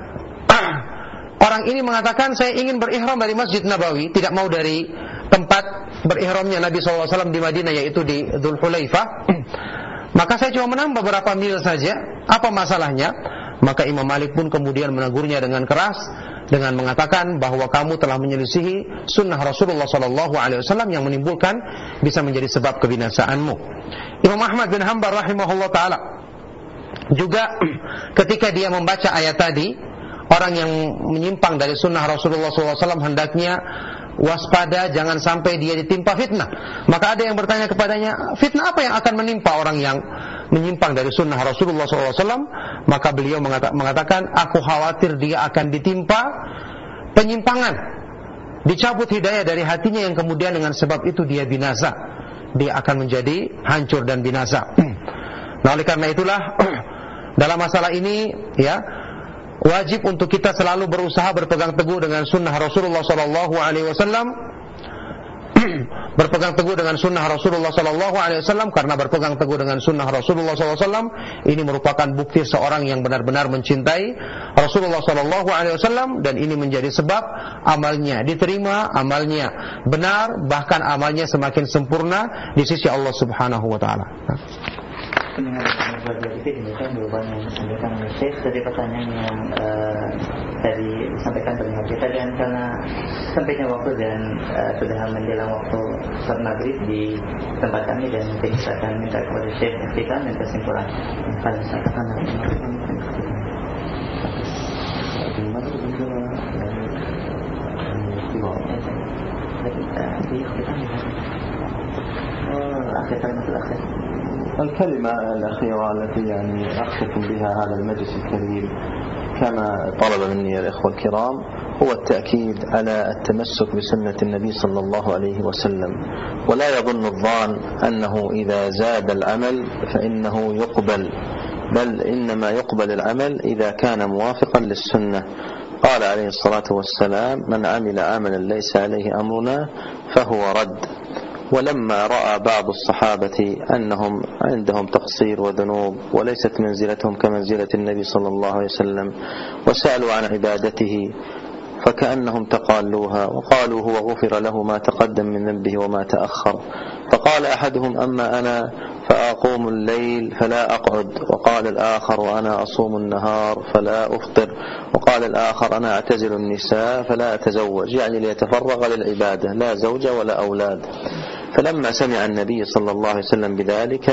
orang ini mengatakan, saya ingin berihram dari Masjid Nabawi, tidak mau dari tempat berihramnya Nabi SAW di Madinah, yaitu di Dzul Hulaifah. Maka saya cuma menambah beberapa mil saja, apa masalahnya? Maka Imam Malik pun kemudian menegurnya dengan keras, dengan mengatakan bahwa kamu telah menyelisihi sunnah Rasulullah SAW yang menimbulkan, bisa menjadi sebab kebinasaanmu. Imam Ahmad bin Hanbal rahimahullah ta'ala juga ketika dia membaca ayat tadi, orang yang menyimpang dari sunnah Rasulullah SAW hendaknya waspada, jangan sampai dia ditimpa fitnah. Maka ada yang bertanya kepadanya, fitnah apa yang akan menimpa orang yang menyimpang dari sunnah Rasulullah SAW? Maka beliau mengatakan, aku khawatir dia akan ditimpa penyimpangan, dicabut hidayah dari hatinya, yang kemudian dengan sebab itu dia binasa. dia akan menjadi hancur dan binasa. Nah, oleh karena itulah dalam masalah ini ya wajib untuk kita selalu berusaha berpegang teguh dengan sunnah Rasulullah SAW, berpegang teguh dengan sunnah Rasulullah SAW, karena berpegang teguh dengan sunnah Rasulullah SAW ini merupakan bukti seorang yang benar-benar mencintai Rasulullah SAW, dan ini menjadi sebab amalnya diterima, amalnya benar, bahkan amalnya semakin sempurna di sisi Allah Subhanahu wa taala. Pendengar itu demikian jawaban yang disampaikan oleh Syekh dari pertanyaan yang tadi disampaikan pendengar kita, dan karena sampainya waktu dan sudah menjelang waktu sholat maghrib di tempat kami, dan kita akan minta kepada Syekh kita dan kesimpulan pada saat الكلمة الأخيرة التي يعني أختتم بها هذا المجلس الكريم كما طلب مني الإخوة الكرام هو التأكيد على التمسك بسنة النبي صلى الله عليه وسلم، ولا يظن الظان أنه إذا زاد العمل فإنه يقبل، بل إنما يقبل العمل إذا كان موافقا للسنة. قال عليه الصلاة والسلام: من عمل عملا ليس عليه أمرنا فهو رد. ولما رأى بعض الصحابة أنهم عندهم تقصير وذنوب وليست منزلتهم كمنزلة النبي صلى الله عليه وسلم وسألوا عن عبادته فكأنهم تقالوها وقالوا هو غفر له ما تقدم من ذنبه وما تأخر، فقال أحدهم: أما أنا فأقوم الليل فلا أقعد، وقال الآخر: وأنا أصوم النهار فلا أفطر، وقال الآخر: أنا أعتزل النساء فلا أتزوج، يعني ليتفرغ للعبادة لا زوجة ولا أولاد. فلما سمع النبي صلى الله عليه وسلم بذلك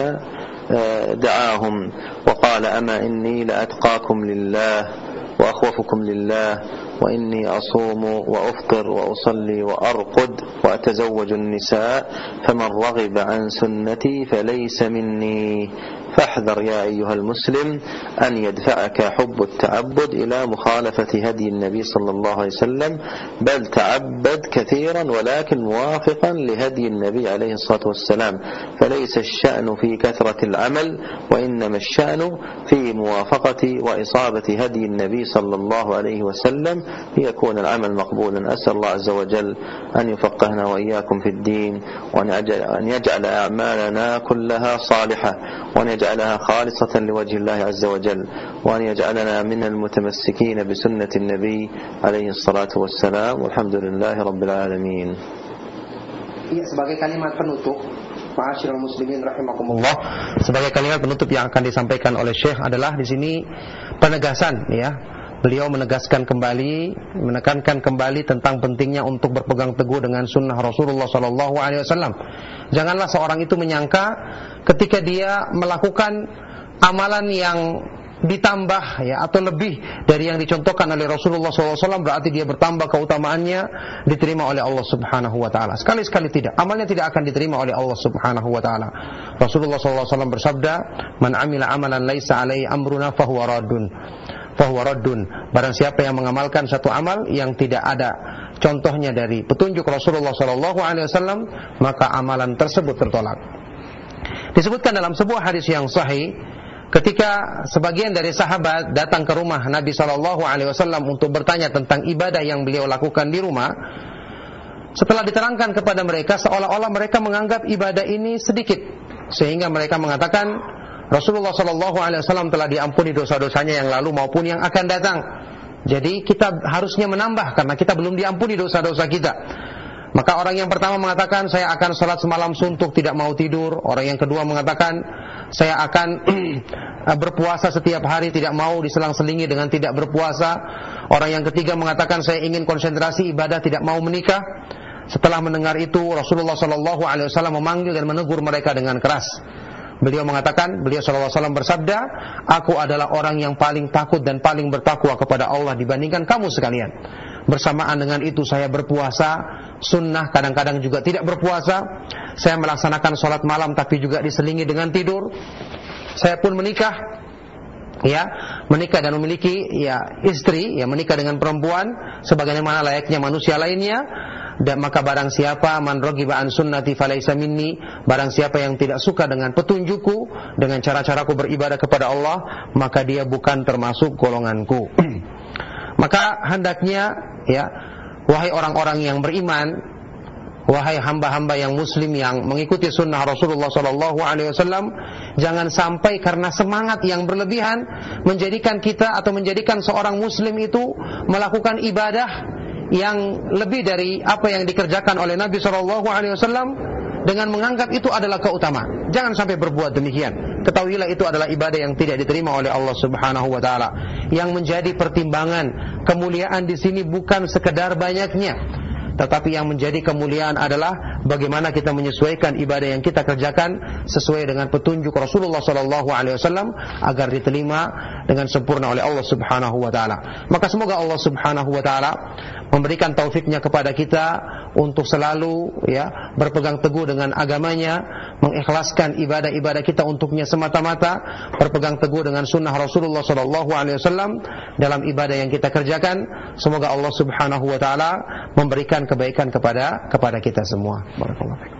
دعاهم وقال: أما إني لأتقاكم لله وأخوفكم لله، وإني أصوم وأفطر وأصلي وأرقد وأتزوج النساء، فمن رغب عن سنتي فليس مني. فاحذر يا أيها المسلم أن يدفعك حب التعبد إلى مخالفة هدي النبي صلى الله عليه وسلم، بل تعبد كثيرا ولكن موافقا لهدي النبي عليه الصلاة والسلام، فليس الشأن في كثرة العمل، وإنما الشأن في موافقة وإصابة هدي النبي صلى الله عليه وسلم ليكون العمل مقبولا. أسأل الله عز وجل أن يفقهنا وإياكم في الدين، وأن يجعل أعمالنا كلها صالحة، وأن يجعلها خالصة لوجه الله عز وجل، وأن يجعلنا من المتمسكين بسنة النبي عليه الصلاة والسلام، والحمد لله رب العالمين. Sebagai kalimat penutup, ma'asyiral muslimin rahimakumullah, sebagai kalimat penutup yang akan disampaikan oleh Syekh adalah di sini penegasan ya. Beliau menegaskan kembali, menekankan kembali tentang pentingnya untuk berpegang teguh dengan sunnah Rasulullah SAW. Janganlah seorang itu menyangka ketika dia melakukan amalan yang ditambah ya atau lebih dari yang dicontohkan oleh Rasulullah SAW berarti dia bertambah keutamaannya, diterima oleh Allah Subhanahu Wa Taala. Sekali-sekali tidak, amalnya tidak akan diterima oleh Allah Subhanahu Wa Taala. Rasulullah SAW bersabda, "Man amila amalan laisa alaihi amruna fahuwa raddun." Barang siapa yang mengamalkan satu amal yang tidak ada contohnya dari petunjuk Rasulullah SAW, maka amalan tersebut tertolak. Disebutkan dalam sebuah hadis yang sahih, ketika sebagian dari sahabat datang ke rumah Nabi SAW untuk bertanya tentang ibadah yang beliau lakukan di rumah, setelah diterangkan kepada mereka, seolah-olah mereka menganggap ibadah ini sedikit, sehingga mereka mengatakan Rasulullah SAW telah diampuni dosa-dosanya yang lalu maupun yang akan datang. Jadi kita harusnya menambah karena kita belum diampuni dosa-dosa kita. Maka orang yang pertama mengatakan, saya akan salat semalam suntuk tidak mau tidur. Orang yang kedua mengatakan, saya akan berpuasa setiap hari tidak mau diselang-selingi dengan tidak berpuasa. Orang yang ketiga mengatakan, saya ingin konsentrasi ibadah tidak mau menikah. Setelah mendengar itu, Rasulullah SAW memanggil dan menegur mereka dengan keras. Beliau mengatakan, beliau SAW bersabda, aku adalah orang yang paling takut dan paling bertakwa kepada Allah dibandingkan kamu sekalian. Bersamaan dengan itu saya berpuasa sunnah, kadang-kadang juga tidak berpuasa. Saya melaksanakan sholat malam tapi juga diselingi dengan tidur. Saya pun menikah dan memiliki istri, menikah dengan perempuan sebagaimana layaknya manusia lainnya. dan maka barang siapa man raghiba an sunnati falaysa minni, barang siapa yang tidak suka dengan petunjukku, dengan cara-caraku beribadah kepada Allah, maka dia bukan termasuk golonganku. Maka hendaknya ya, wahai orang-orang yang beriman, wahai hamba-hamba yang muslim yang mengikuti sunnah Rasulullah SAW, jangan sampai karena semangat yang berlebihan menjadikan kita atau menjadikan seorang muslim itu melakukan ibadah yang lebih dari apa yang dikerjakan oleh Nabi SAW dengan menganggap itu adalah keutamaan. Jangan sampai berbuat demikian. Ketahuilah itu adalah ibadah yang tidak diterima oleh Allah Subhanahu wa taala. Yang menjadi pertimbangan kemuliaan di sini bukan sekedar banyaknya, tetapi yang menjadi kemuliaan adalah bagaimana kita menyesuaikan ibadah yang kita kerjakan sesuai dengan petunjuk Rasulullah SAW agar diterima dengan sempurna oleh Allah Subhanahu wa taala. Maka semoga Allah Subhanahu wa taala memberikan taufiknya kepada kita untuk selalu ya berpegang teguh dengan agamanya, mengikhlaskan ibadah-ibadah kita untuknya semata-mata, berpegang teguh dengan sunnah Rasulullah SAW dalam ibadah yang kita kerjakan. Semoga Allah Subhanahu wa taala memberikan kebaikan kepada kita semua. Barakallahu fiik.